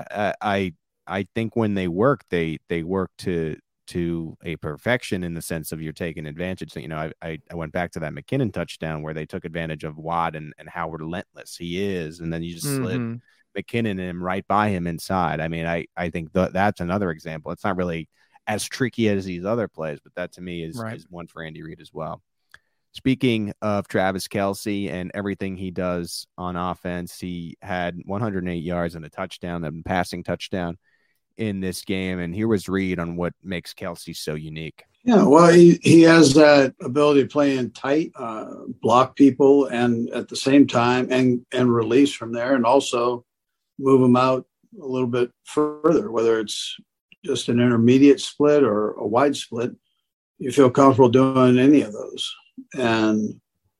I think when they work, they work to a perfection, in the sense of you're taking advantage. I went back to that McKinnon touchdown where they took advantage of Watt and how relentless he is. And then you just slid McKinnon and him right by him inside. I mean, I think that's another example. It's not really as tricky as these other plays, but that to me is one for Andy Reid as well. Speaking of Travis Kelce and everything he does on offense, he had 108 yards and a touchdown, a passing touchdown in this game. And here was Reid on what makes Kelce so unique. Yeah, well, he has that ability to play in tight, block people, and at the same time, and release from there, and also move them out a little bit further, whether it's just an intermediate split or a wide split. You feel comfortable doing any of those. And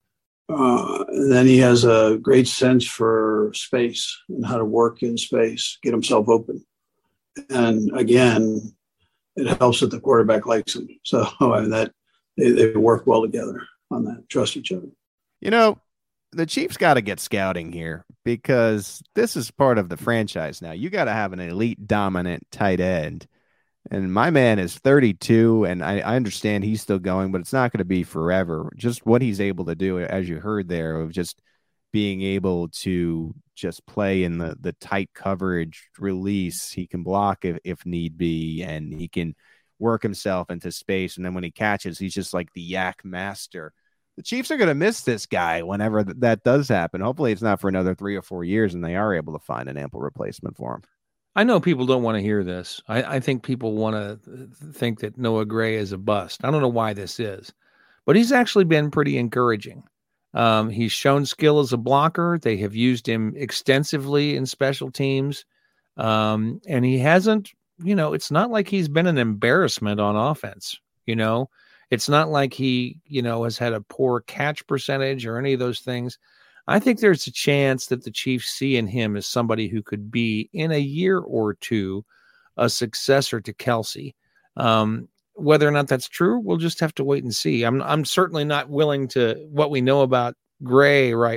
then he has a great sense for space and how to work in space, get himself open. And again, it helps that the quarterback likes him. So that they work well together on that, trust each other. You know, the Chiefs got to get scouting here because this is part of the franchise now. You got to have an elite dominant tight end. And my man is 32, and I understand he's still going, but it's not going to be forever. Just what he's able to do, as you heard there, of just being able to just play in the tight coverage release. He can block if need be, and he can work himself into space. And then when he catches, he's just like the yak master. The Chiefs are going to miss this guy whenever that does happen. Hopefully it's not for another 3 or 4 years, and they are able to find an ample replacement for him. I know people don't want to hear this. I think people want to think that Noah Gray is a bust. I don't know why this is, but he's actually been pretty encouraging. He's shown skill as a blocker. They have used him extensively in special teams. And he hasn't, it's not like he's been an embarrassment on offense. It's not like he, has had a poor catch percentage or any of those things. I think there's a chance that the Chiefs see in him as somebody who could be, in a year or two, a successor to Kelce. Whether or not that's true, we'll just have to wait and see. I'm certainly not willing to what we know about Gray right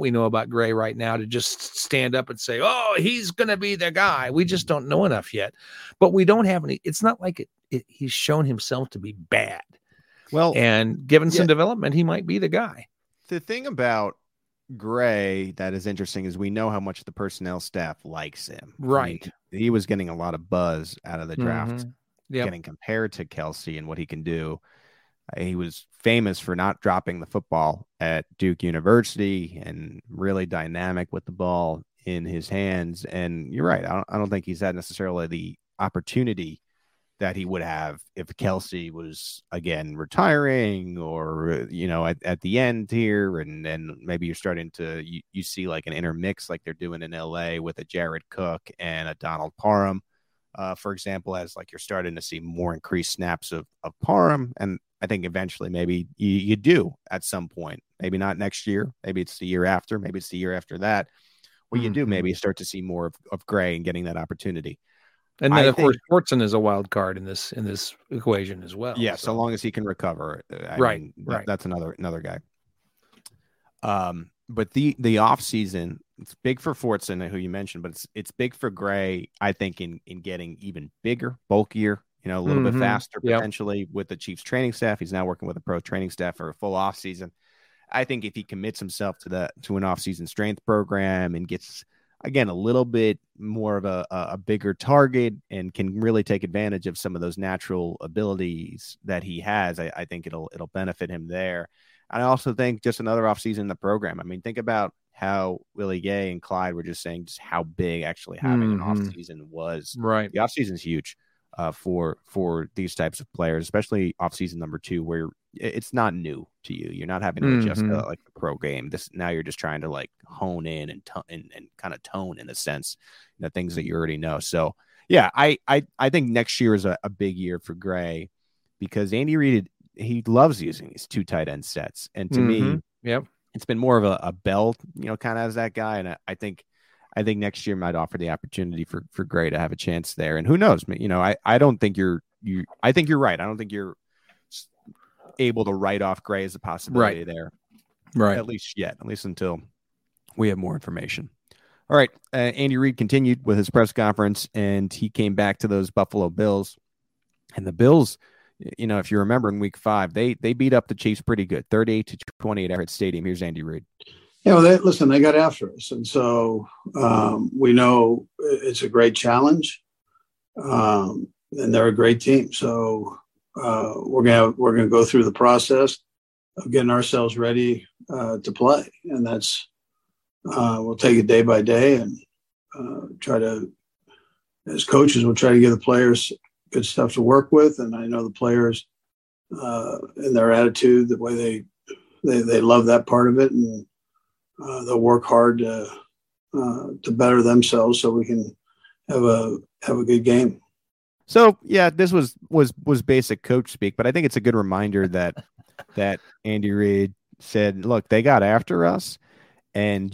now to just stand up and say, oh, he's going to be the guy. We just don't know enough yet. But we don't have any. It's not like he's shown himself to be bad. Well, and given some development, he might be the guy. The thing about Gray that is interesting is we know how much the personnel staff likes him. Right. I mean, he was getting a lot of buzz out of the draft, Yep. getting compared to Kelce and what he can do. He was famous for not dropping the football at Duke University and really dynamic with the ball in his hands. And you're right. I don't think he's had necessarily the opportunity that he would have if Kelce was, again, retiring or, at the end here. And then maybe you're starting to, you see like an intermix like they're doing in LA with a Jared Cook and a Donald Parham, for example, as like you're starting to see more increased snaps of Parham. And I think eventually maybe you do at some point, maybe not next year, maybe it's the year after, maybe it's the year after that. Well, you do maybe start to see more of Gray and getting that opportunity. And then, of course, Fortson is a wild card in this equation as well. Yeah, so long as he can recover. Right. That's another guy. But the off season, it's big for Fortson, who you mentioned, but it's big for Gray. I think in getting even bigger, bulkier, a little bit faster potentially with the Chiefs training staff. He's now working with a pro training staff for a full off season. I think if he commits himself to an off season strength program and gets, again, a little bit more of a bigger target and can really take advantage of some of those natural abilities that he has, I think it'll benefit him there. And I also think just another offseason in the program. I mean, think about how Willie Gay and Clyde were just saying just how big actually having an offseason was. Right. The offseason is huge for these types of players, especially offseason number 2, where it's not new to you. You're not having to adjust like the pro game. Now you're just trying to like hone in and kind of tone in a sense, things that you already know. So yeah, I think next year is a big year for Gray because Andy Reid, he loves using these 2 tight end sets. And to me, it's been more of a Bell, kind of as that guy. And I think next year might offer the opportunity for Gray to have a chance there. And who knows, I don't think I think you're right. I don't think you're able to write off Gray as a possibility there. Right. At least until we have more information. All right. Andy Reid continued with his press conference and he came back to those Buffalo Bills, and the Bills, if you remember in week 5, they beat up the Chiefs pretty good, 38-20 at Arrowhead Stadium. Here's Andy Reid. Yeah, well, they got after us. And so we know it's a great challenge. they're a great team. So we're gonna go through the process of getting ourselves ready to play, and that's we'll take it day by day and try to, as coaches, we'll try to give the players good stuff to work with. And I know the players and their attitude, the way they love that part of it, and they'll work hard to better themselves so we can have a good game. So yeah, this was basic coach speak, but I think it's a good reminder that Andy Reid said, look, they got after us, and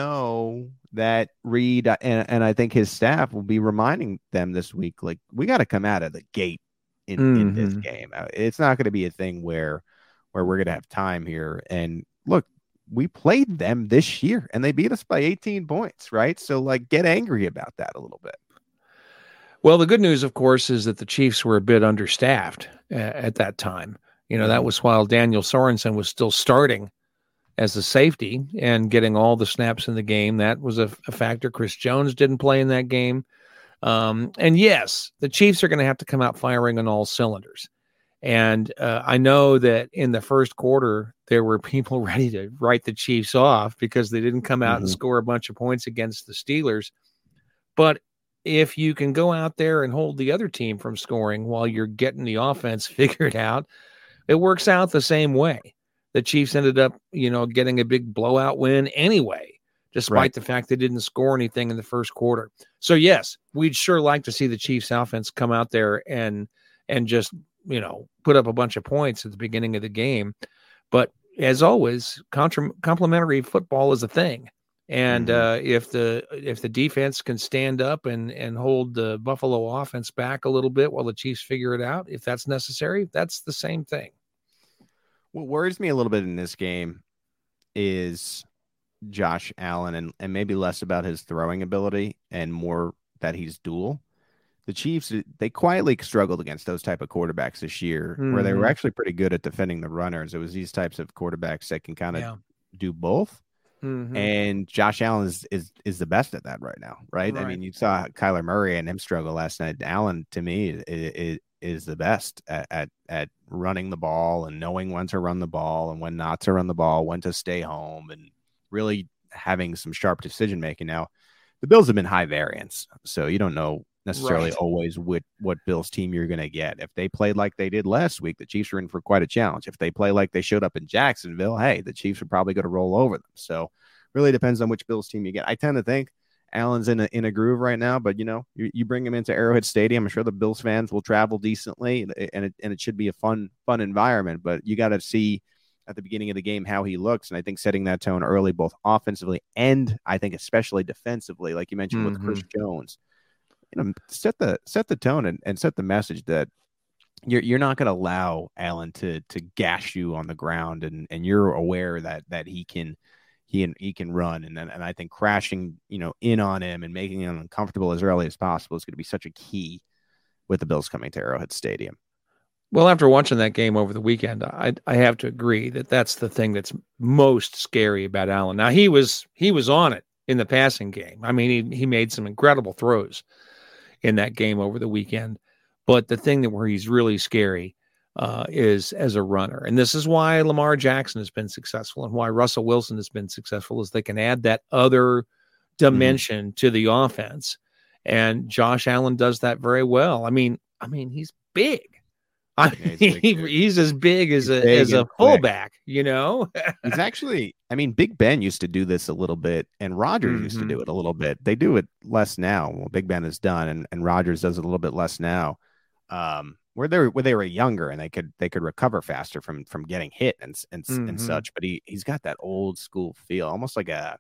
that Reid and I think his staff will be reminding them this week, like, we got to come out of the gate in this game. It's not going to be a thing where we're going to have time here. And look, we played them this year and they beat us by 18 points, right? So like, get angry about that a little bit. Well, the good news, of course, is that the Chiefs were a bit understaffed at that time. That was while Daniel Sorensen was still starting as a safety and getting all the snaps in the game. That was a factor. Chris Jones didn't play in that game. And yes, the Chiefs are going to have to come out firing on all cylinders. And I know that in the first quarter, there were people ready to write the Chiefs off because they didn't come out and score a bunch of points against the Steelers. But if you can go out there and hold the other team from scoring while you're getting the offense figured out, it works out the same way. The Chiefs ended up, getting a big blowout win anyway, despite the fact they didn't score anything in the first quarter. So yes, we'd sure like to see the Chiefs offense come out there and just, put up a bunch of points at the beginning of the game. But as always, complementary football is a thing. And if the defense can stand up and hold the Buffalo offense back a little bit while the Chiefs figure it out, if that's necessary, that's the same thing. What worries me a little bit in this game is Josh Allen and maybe less about his throwing ability and more that he's dual. The Chiefs, they quietly struggled against those type of quarterbacks this year where they were actually pretty good at defending the runners. It was these types of quarterbacks that can kind of do both. And Josh Allen is the best at that right now, right? I mean, you saw Kyler Murray and him struggle last night. Allen, to me, is the best at running the ball and knowing when to run the ball and when not to run the ball, when to stay home, and really having some sharp decision making. Now, the Bills have been high variance, so you don't know necessarily always what Bills team you're going to get. If they played like they did last week, the Chiefs are in for quite a challenge. If they play like they showed up in Jacksonville, hey, the Chiefs are probably going to roll over them. So really depends on which Bills team you get. I tend to think Allen's in a groove right now, but you bring him into Arrowhead Stadium, I'm sure the Bills fans will travel decently, and it should be a fun environment. But you got to see at the beginning of the game how he looks, and I think setting that tone early, both offensively and I think especially defensively, like you mentioned with Chris Jones, set the tone and set the message that you're not going to allow Allen to gash you on the ground, and you're aware that he can run, and I think crashing in on him and making him uncomfortable as early as possible is going to be such a key with the Bills coming to Arrowhead Stadium. Well, after watching that game over the weekend, I have to agree that that's the thing that's most scary about Allen. Now he was on it in the passing game. I mean, he made some incredible throws in that game over the weekend, but the thing where he's really scary is as a runner. And this is why Lamar Jackson has been successful and why Russell Wilson has been successful, is they can add that other dimension to the offense. And Josh Allen does that very well. I mean, he's big. He's as big as a fullback, He's actually, Big Ben used to do this a little bit, and Rodgers used to do it a little bit. They do it less now. Well, Big Ben is done, and Rodgers does it a little bit less now. Where they were younger and they could recover faster from getting hit and such. But he's got that old school feel, almost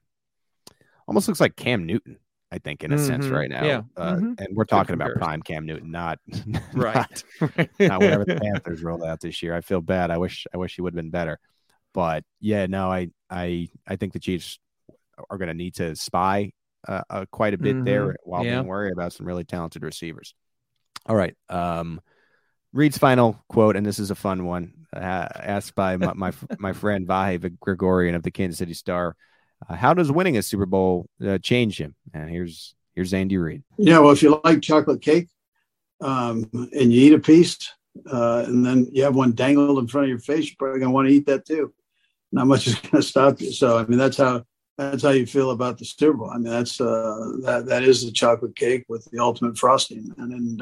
looks like Cam Newton, I think, in a sense right now. Yeah. And we're talking about prime Cam Newton, not whatever the Panthers rolled out this year. I feel bad. I wish he would have been better. But yeah, no, I think the Chiefs are going to need to spy quite a bit there while being worried about some really talented receivers. All right. Reid's final quote, and this is a fun one, asked by my friend Vahe Gregorian of the Kansas City Star. How does winning a Super Bowl change him? And here's Andy Reid. Yeah, well, if you like chocolate cake, and you eat a piece, and then you have one dangled in front of your face, you're probably going to want to eat that too. Not much is going to stop you. So, I mean, that's how you feel about the Super Bowl. I mean, that's that is the chocolate cake with the ultimate frosting, and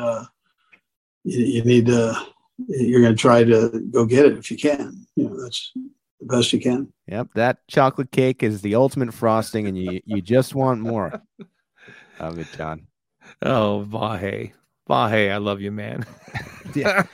you need to. You're going to try to go get it if you can. That's the best you can. Yep, that chocolate cake is the ultimate frosting, and you just want more of it, John. Oh, Vahe, I love you, man. Yeah,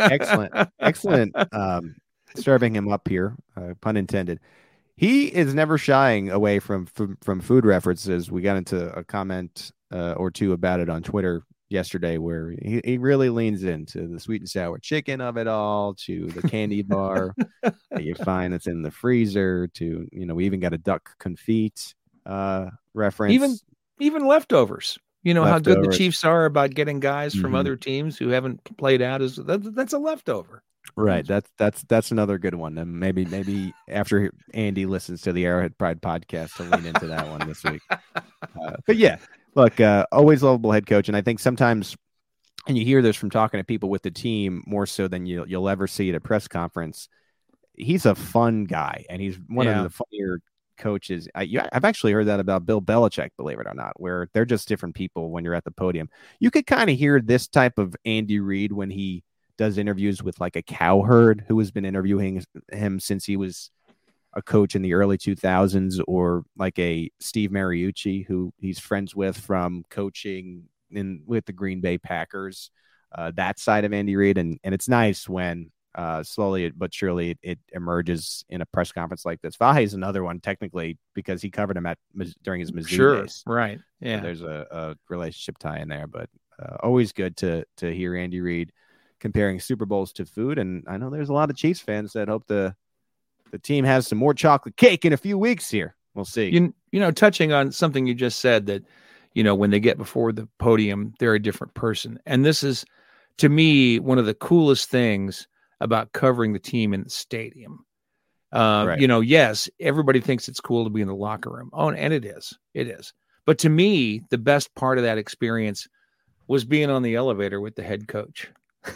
excellent. Serving him up here, pun intended. He is never shying away from food references. We got into a comment or two about it on Twitter yesterday, where he really leans into the sweet and sour chicken of it all, to the candy bar that you find that's in the freezer, to we even got a duck confit reference, even leftovers. How good the Chiefs are about getting guys from other teams who haven't played out. That's a leftover. Right. That's another good one. And maybe after Andy listens to the Arrowhead Pride podcast, to lean into that one this week. But yeah, look, always lovable head coach. And I think sometimes, and you hear this from talking to people with the team more so than you'll ever see at a press conference, he's a fun guy, and he's one of the funnier coaches. I've actually heard that about Bill Belichick, believe it or not, where they're just different people when you're at the podium. You could kind of hear this type of Andy Reid when he does interviews with like a cowherd who has been interviewing him since he was a coach in the early 2000s, or like a Steve Mariucci who he's friends with from coaching with the Green Bay Packers, that side of Andy Reid. And it's nice when slowly but surely it emerges in a press conference like this. Vahe is another one, technically, because he covered him during his Mizzou days. Right. Yeah. So there's a relationship tie in there, but always good to hear Andy Reid comparing Super Bowls to food. And I know there's a lot of Chiefs fans that hope the team has some more chocolate cake in a few weeks here. We'll see. Touching on something you just said, that, when they get before the podium, they're a different person. And this is, to me, one of the coolest things about covering the team in the stadium. Right. Yes, everybody thinks it's cool to be in the locker room. Oh, and it is. It is. But to me, the best part of that experience was being on the elevator with the head coach.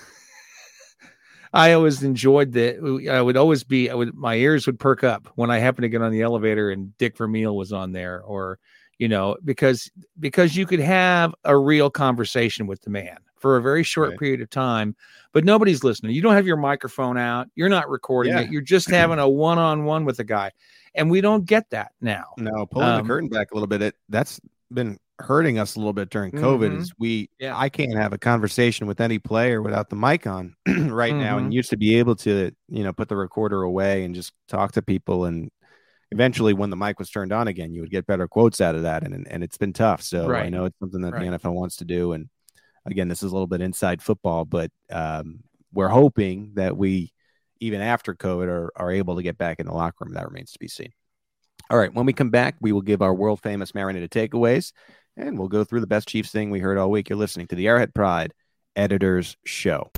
I always enjoyed that. My ears would perk up when I happened to get on the elevator and Dick Vermeil was on there, or, because you could have a real conversation with the man for a very short period of time, but nobody's listening. You don't have your microphone out. You're not recording it. You're just having a one-on-one with a guy. And we don't get that now. No, pulling the curtain back a little bit. That's been hurting us a little bit during COVID. Is I can't have a conversation with any player without the mic on right now. And used to be able to, put the recorder away and just talk to people. And eventually when the mic was turned on again, you would get better quotes out of that. And it's been tough. So I know it's something that the NFL wants to do. And again, this is a little bit inside football, but we're hoping that we, even after COVID, are able to get back in the locker room. That remains to be seen. All right. When we come back, we will give our world famous marinated takeaways, and we'll go through the best Chiefs thing we heard all week. You're listening to the Arrowhead Pride Editors Show.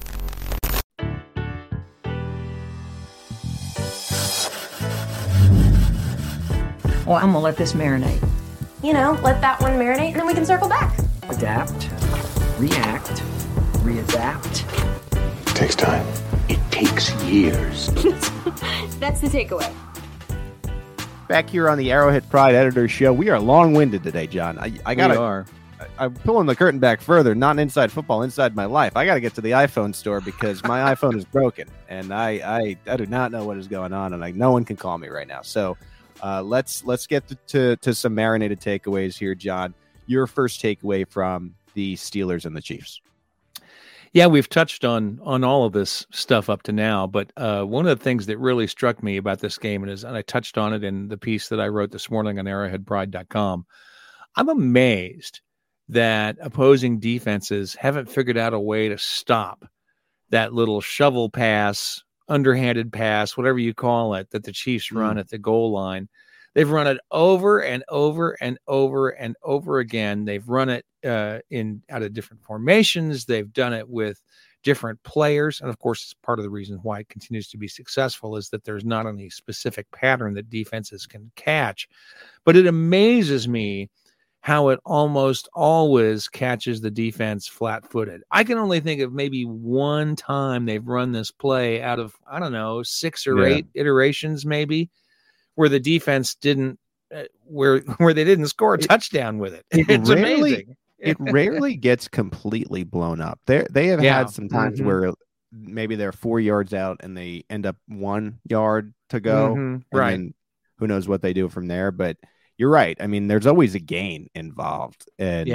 Well, I'm going to let this marinate. Let that one marinate, and then we can circle back. Adapt, react, readapt. It takes time. It takes years. That's the takeaway. Back here on the Arrowhead Pride Editors Show, we are long-winded today, John. I'm pulling the curtain back further, not inside football, inside my life. I got to get to the iPhone store because my iPhone is broken, and I do not know what is going on, and no one can call me right now. So let's get to some marinated takeaways here, John. Your first takeaway from the Steelers and the Chiefs. Yeah, we've touched on all of this stuff up to now, but one of the things that really struck me about this game, and I touched on it in the piece that I wrote this morning on arrowheadpride.com, I'm amazed that opposing defenses haven't figured out a way to stop that little shovel pass, underhanded pass, whatever you call it, that the Chiefs run at the goal line. They've run it over and over and over and over again. They've run it out of different formations. They've done it with different players. And of course, it's part of the reason why it continues to be successful is that there's not any specific pattern that defenses can catch. But it amazes me how it almost always catches the defense flat-footed. I can only think of maybe one time they've run this play out of, I don't know, 6 or 8 iterations maybe, where the defense didn't, where they didn't score a touchdown with it. It's amazing. It rarely gets completely blown up. They have had some times where maybe they're 4 yards out and they end up 1 yard to go. Right. And who knows what they do from there. But you're right. I mean, there's always a gain involved. And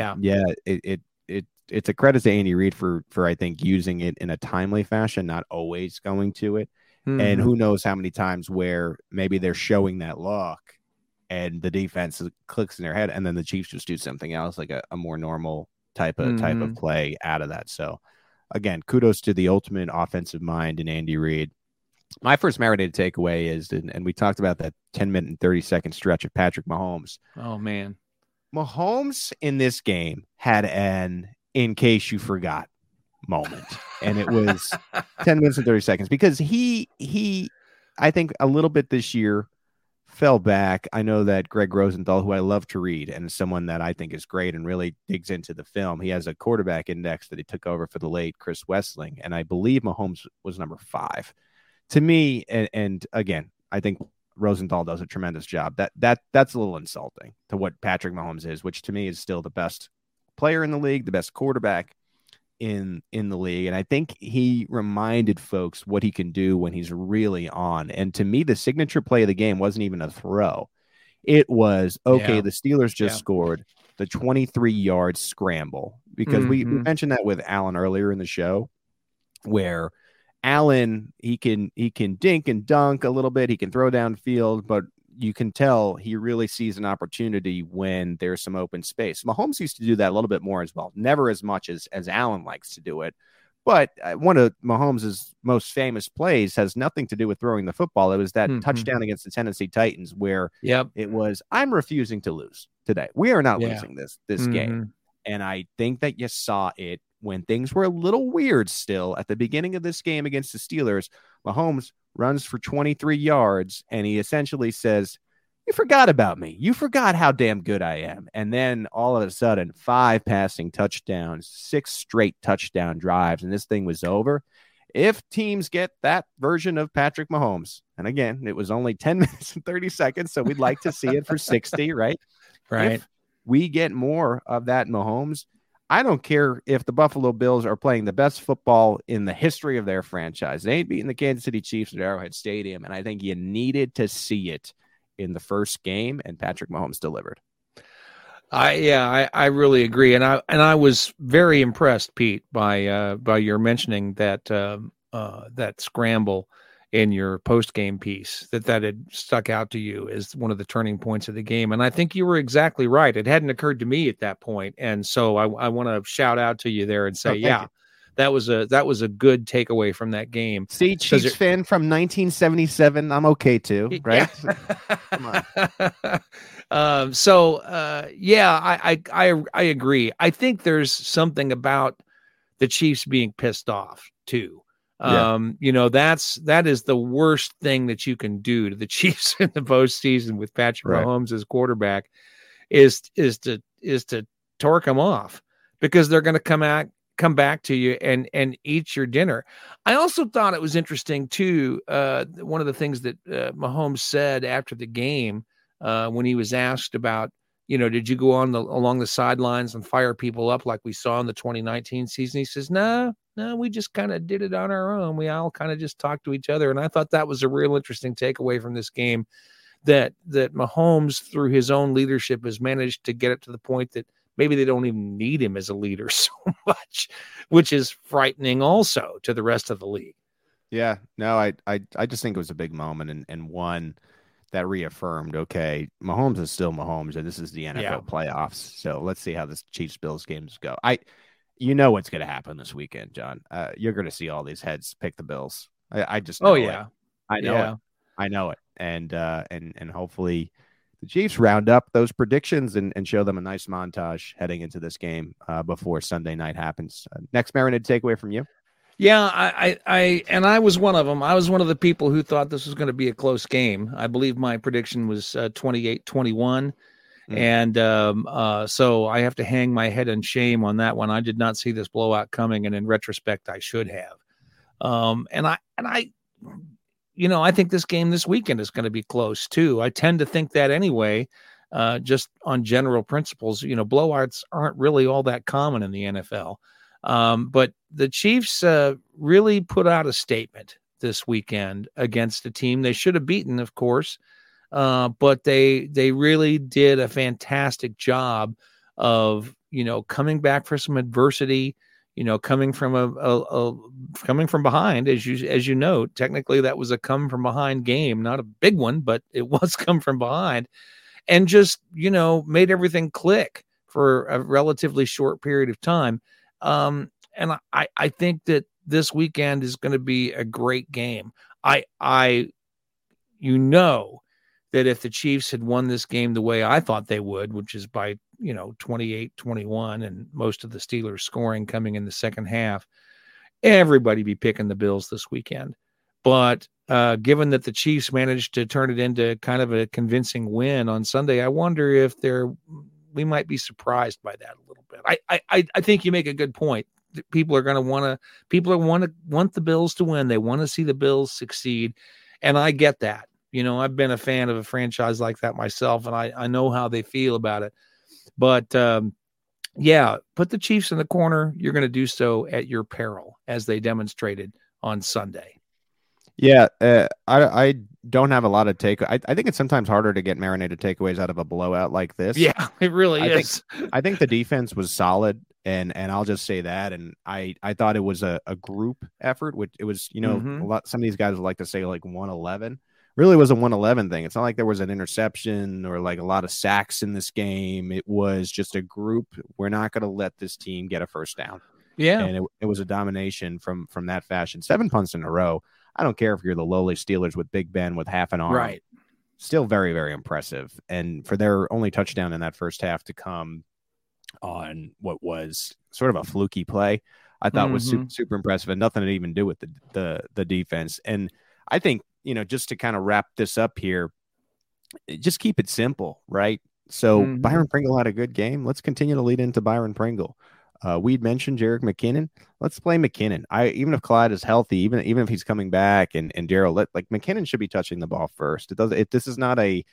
it's a credit to Andy Reid for I think using it in a timely fashion, not always going to it. And who knows how many times where maybe they're showing that look and the defense clicks in their head, and then the Chiefs just do something else, like a more normal type of play out of that. So again, kudos to the ultimate offensive mind in Andy Reid. My first marinated takeaway is, and we talked about that 10-minute and 30-second stretch of Patrick Mahomes. Oh, man. Mahomes in this game had an in case you forgot moment. And it was 10 minutes and 30 seconds because he, I think a little bit this year fell back. I know that Greg Rosenthal, who I love to read and someone that I think is great and really digs into the film, he has a quarterback index that he took over for the late Chris Wessling. And I believe Mahomes was number 5. To me, and again, I think Rosenthal does a tremendous job. That's a little insulting to what Patrick Mahomes is, which to me is still the best player in the league, the best quarterback in the league. And I think he reminded folks what he can do when he's really on. And to me, the signature play of the game wasn't even a throw. It was, the Steelers just scored the 23-yard scramble, because we mentioned that with Allen earlier in the show, where Allen, he can dink and dunk a little bit. He can throw downfield, but you can tell he really sees an opportunity when there's some open space. Mahomes used to do that a little bit more as well. Never as much as Allen likes to do it. But one of Mahomes' most famous plays has nothing to do with throwing the football. It was that touchdown against the Tennessee Titans where it was, I'm refusing to lose today. We are not losing this game. And I think that you saw it when things were a little weird still at the beginning of this game against the Steelers. Mahomes runs for 23 yards, and he essentially says, you forgot about me. You forgot how damn good I am. And then all of a sudden, 5 passing touchdowns, 6 straight touchdown drives, and this thing was over. If teams get that version of Patrick Mahomes, and again, it was only 10 minutes and 30 seconds, so we'd like to see it for 60, right? Right. If we get more of that Mahomes, I don't care if the Buffalo Bills are playing the best football in the history of their franchise. They ain't beating the Kansas City Chiefs at Arrowhead Stadium, and I think you needed to see it in the first game, and Patrick Mahomes delivered. I really agree, and I was very impressed, Pete, by your mentioning that that scramble in your post-game piece, that had stuck out to you as one of the turning points of the game. And I think you were exactly right. It hadn't occurred to me at that point. And so I want to shout out to you there and say, that was a good takeaway from that game. See, Chiefs fan from 1977. I'm okay too, right? Yeah. Come on. I agree. I think there's something about the Chiefs being pissed off too. That is the worst thing that you can do to the Chiefs in the postseason with Patrick Mahomes as quarterback is to torque them off, because they're going to come back to you and eat your dinner. I also thought it was interesting too. One of the things that Mahomes said after the game, when he was asked about, did you go along the sidelines and fire people up like we saw in the 2019 season? He says, no, we just kind of did it on our own. We all kind of just talked to each other. And I thought that was a real interesting takeaway from this game, that Mahomes, through his own leadership, has managed to get it to the point that maybe they don't even need him as a leader so much, which is frightening also to the rest of the league. Yeah, no, I just think it was a big moment and one that reaffirmed, okay, Mahomes is still Mahomes, and this is the NFL playoffs. So let's see how this Chiefs-Bills games go. You know what's going to happen this weekend, John. You're going to see all these heads pick the Bills. I just know it. I know it. I know it. And hopefully the Chiefs round up those predictions and show them a nice montage heading into this game before Sunday night happens. Next marinated takeaway from you? Yeah, I was one of them. I was one of the people who thought this was going to be a close game. I believe my prediction was 28-21. And so I have to hang my head in shame on that one. I did not see this blowout coming, and in retrospect, I should have. And I, you know, I think this game this weekend is going to be close too. I tend to think that anyway, just on general principles. You know, blowouts aren't really all that common in the NFL. But the Chiefs really put out a statement this weekend against a team they should have beaten, of course. But they really did a fantastic job of, you know, coming back for some adversity, you know, coming from coming from behind, as you know. Technically that was a come from behind game, not a big one, but it was come from behind, and just, you know, made everything click for a relatively short period of time. And I think that this weekend is going to be a great game. You know, that if the Chiefs had won this game the way I thought they would, which is by, you know, 28-21, and most of the Steelers scoring coming in the second half, everybody be picking the Bills this weekend. But given that the Chiefs managed to turn it into kind of a convincing win on Sunday, I wonder if we might be surprised by that a little bit. I think you make a good point. People are going to want the Bills to win. They want to see the Bills succeed. And I get that. You know, I've been a fan of a franchise like that myself, and I know how they feel about it. But, yeah, put the Chiefs in the corner. You're going to do so at your peril, as they demonstrated on Sunday. Yeah, I don't have a lot of I think it's sometimes harder to get marinated takeaways out of a blowout like this. Yeah, it really is. I think the defense was solid, and I'll just say that. And I thought it was a group effort, which it was, you know, some of these guys would like to say like 111. Really was a 111 thing. It's not like there was an interception or like a lot of sacks in this game. It was just a group. We're not going to let this team get a first down. Yeah. And it was a domination from that fashion. 7 punts in a row. I don't care if you're the lowly Steelers with Big Ben with half an arm. Right. Still very, very impressive. And for their only touchdown in that first half to come on what was sort of a fluky play, I thought was super, super impressive, and nothing to even do with the defense. And I think, you know, just to kind of wrap this up here, just keep it simple, right? So Byron Pringle had a good game. Let's continue to lead into Byron Pringle. We'd mentioned Jerick McKinnon. Let's play McKinnon. Even if Clyde is healthy, even if he's coming back, and Daryl, like McKinnon should be touching the ball first. This is not he's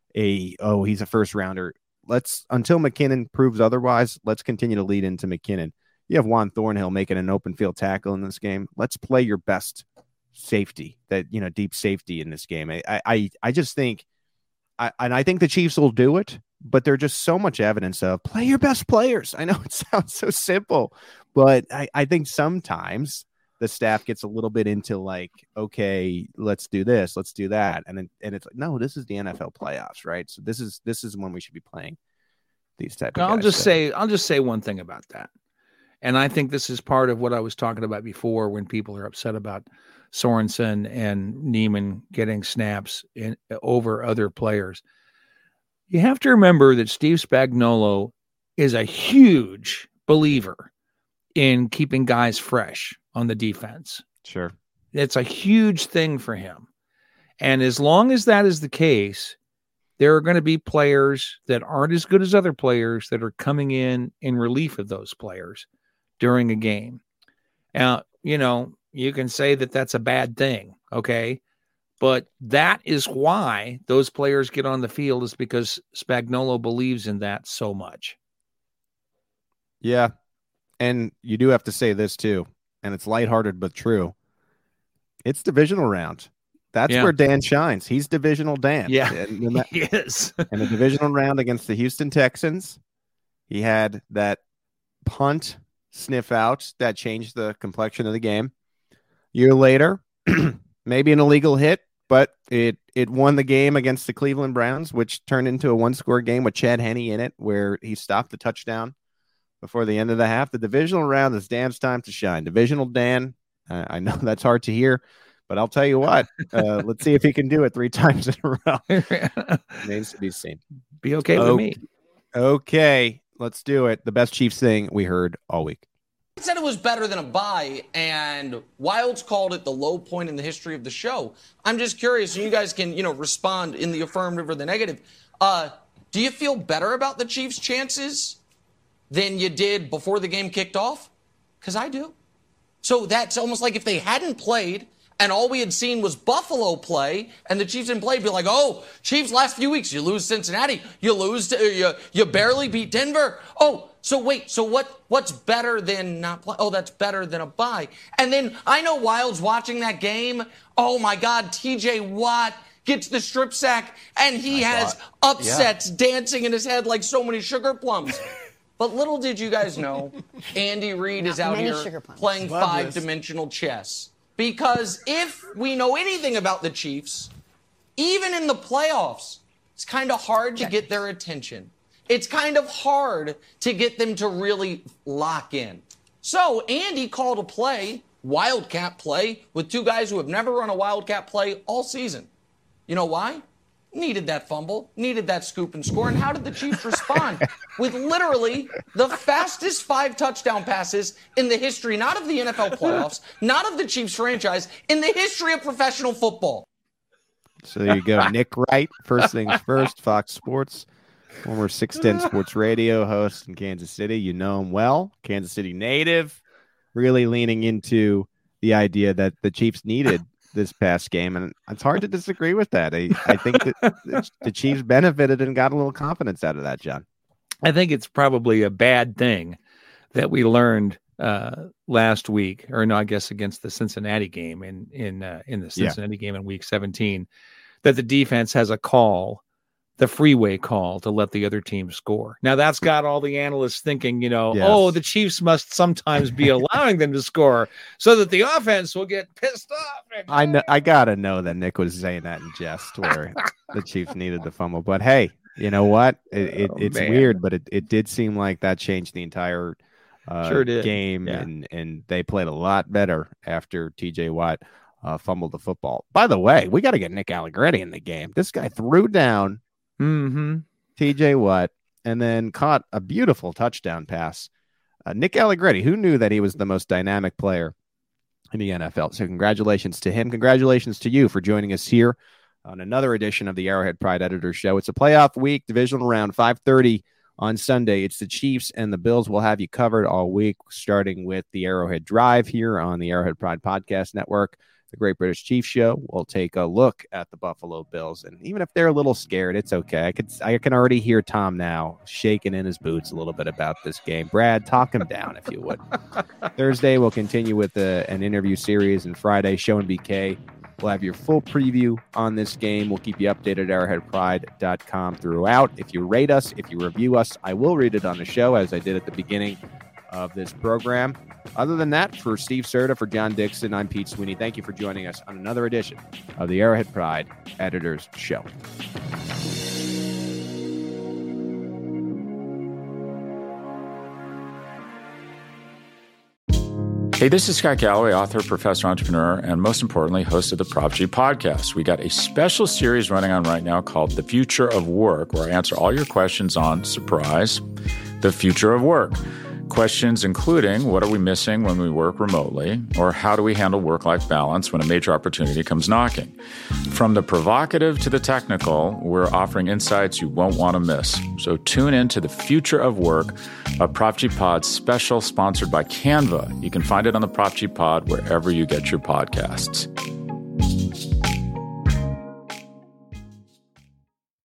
a first rounder. Until McKinnon proves otherwise, let's continue to lead into McKinnon. You have Juan Thornhill making an open field tackle in this game. Let's play your best safety, deep safety in this game. I just think, I think the Chiefs will do it, but there's just so much evidence of play your best players. I know it sounds so simple, but I think sometimes the staff gets a little bit into like, okay, let's do this, let's do that. And it's like, no, this is the NFL playoffs, right? So this is when we should be playing these type of guys. I'll just say one thing about that. And I think this is part of what I was talking about before when people are upset about Sorensen and Neiman getting snaps over other players. You have to remember that Steve Spagnuolo is a huge believer in keeping guys fresh on the defense. Sure. It's a huge thing for him. And as long as that is the case, there are going to be players that aren't as good as other players that are coming in relief of those players during a game. Now, you know, you can say that that's a bad thing, okay? But that is why those players get on the field, is because Spagnuolo believes in that so much. Yeah. And you do have to say this too, and it's lighthearted but true. It's divisional round. That's where Dan shines. He's divisional Dan. Yeah, he is. In the divisional round against the Houston Texans, he had that punt sniff out that changed the complexion of the game. Year later, maybe an illegal hit, but it won the game against the Cleveland Browns, which turned into a one-score game with Chad Henne in it, where he stopped the touchdown before the end of the half. The divisional round is Dan's time to shine. Divisional Dan, I know that's hard to hear, but I'll tell you what, let's see if he can do it 3 times in a row. Remains to be seen. Be okay with me. Okay, let's do it. The best Chiefs thing we heard all week. I said it was better than a bye, and Wilds called it the low point in the history of the show. I'm just curious, and you guys can, respond in the affirmative or the negative. Do you feel better about the Chiefs' chances than you did before the game kicked off? Because I do. So that's almost like if they hadn't played and all we had seen was Buffalo play and the Chiefs didn't play, be like, oh, Chiefs last few weeks, you lose Cincinnati, you barely beat Denver. Oh, so wait, so what's better than not play? Oh, that's better than a bye. And then I know Wild's watching that game. Oh my God, TJ Watt gets the strip sack and he has upsets dancing in his head like so many sugar plums. But little did you guys know, Andy Reid is out here playing five-dimensional chess. Because if we know anything about the Chiefs, even in the playoffs, it's kind of hard to get their attention. It's kind of hard to get them to really lock in. So Andy called a play, Wildcat play, with two guys who have never run a Wildcat play all season. You know why? Needed that fumble, needed that scoop and score. And how did the Chiefs respond? With literally the fastest 5 touchdown passes in the history, not of the NFL playoffs, not of the Chiefs franchise, in the history of professional football. So there you go. Nick Wright, First Things First, Fox Sports, former 610 Sports Radio host in Kansas City. You know him well. Kansas City native, really leaning into the idea that the Chiefs needed this past game, and it's hard to disagree with that. I think that the Chiefs benefited and got a little confidence out of that, John. I think it's probably a bad thing that we learned last week, or no, I guess against the Cincinnati game in the Cincinnati game in Week 17, that the defense has a call, the freeway call, to let the other team score. Now that's got all the analysts thinking, oh, the Chiefs must sometimes be allowing them to score so that the offense will get pissed off. I gotta know that Nick was saying that in jest, where the Chiefs needed the fumble. But hey, you know what? It's weird, but it did seem like that changed the entire game, and they played a lot better after TJ Watt fumbled the football. By the way, we got to get Nick Allegretti in the game. This guy threw down TJ Watt and then caught a beautiful touchdown pass. Nick Allegretti, who knew that he was the most dynamic player in the NFL? So congratulations to him. Congratulations to you for joining us here on another edition of the Arrowhead Pride Editor Show. It's a playoff week, divisional round, 5:30 on Sunday. It's the Chiefs and the Bills. We'll have you covered all week, starting with the Arrowhead Drive here on the Arrowhead Pride Podcast Network. The Great British Chiefs Show. We'll take a look at the Buffalo Bills, and even if they're a little scared, it's okay. I can already hear Tom now shaking in his boots a little bit about this game. Brad, talk him down if you would. Thursday, we'll continue with an interview series, and Friday, Show and BK. We'll have your full preview on this game. We'll keep you updated at arrowheadpride.com throughout. If you rate us, if you review us, I will read it on the show, as I did at the beginning of this program. Other than that, for Steve Serta, for John Dixon, I'm Pete Sweeney. Thank you for joining us on another edition of the Arrowhead Pride Editors Show. Hey, this is Scott Galloway, author, professor, entrepreneur, and most importantly, host of the Prop G podcast. We got a special series running on right now called The Future of Work, where I answer all your questions on, surprise, the future of work. Questions including, what are we missing when we work remotely? Or how do we handle work-life balance when a major opportunity comes knocking? From the provocative to the technical, we're offering insights you won't want to miss. So tune in to The Future of Work, a Prop G Pod special sponsored by Canva. You can find it on the Prop G Pod wherever you get your podcasts.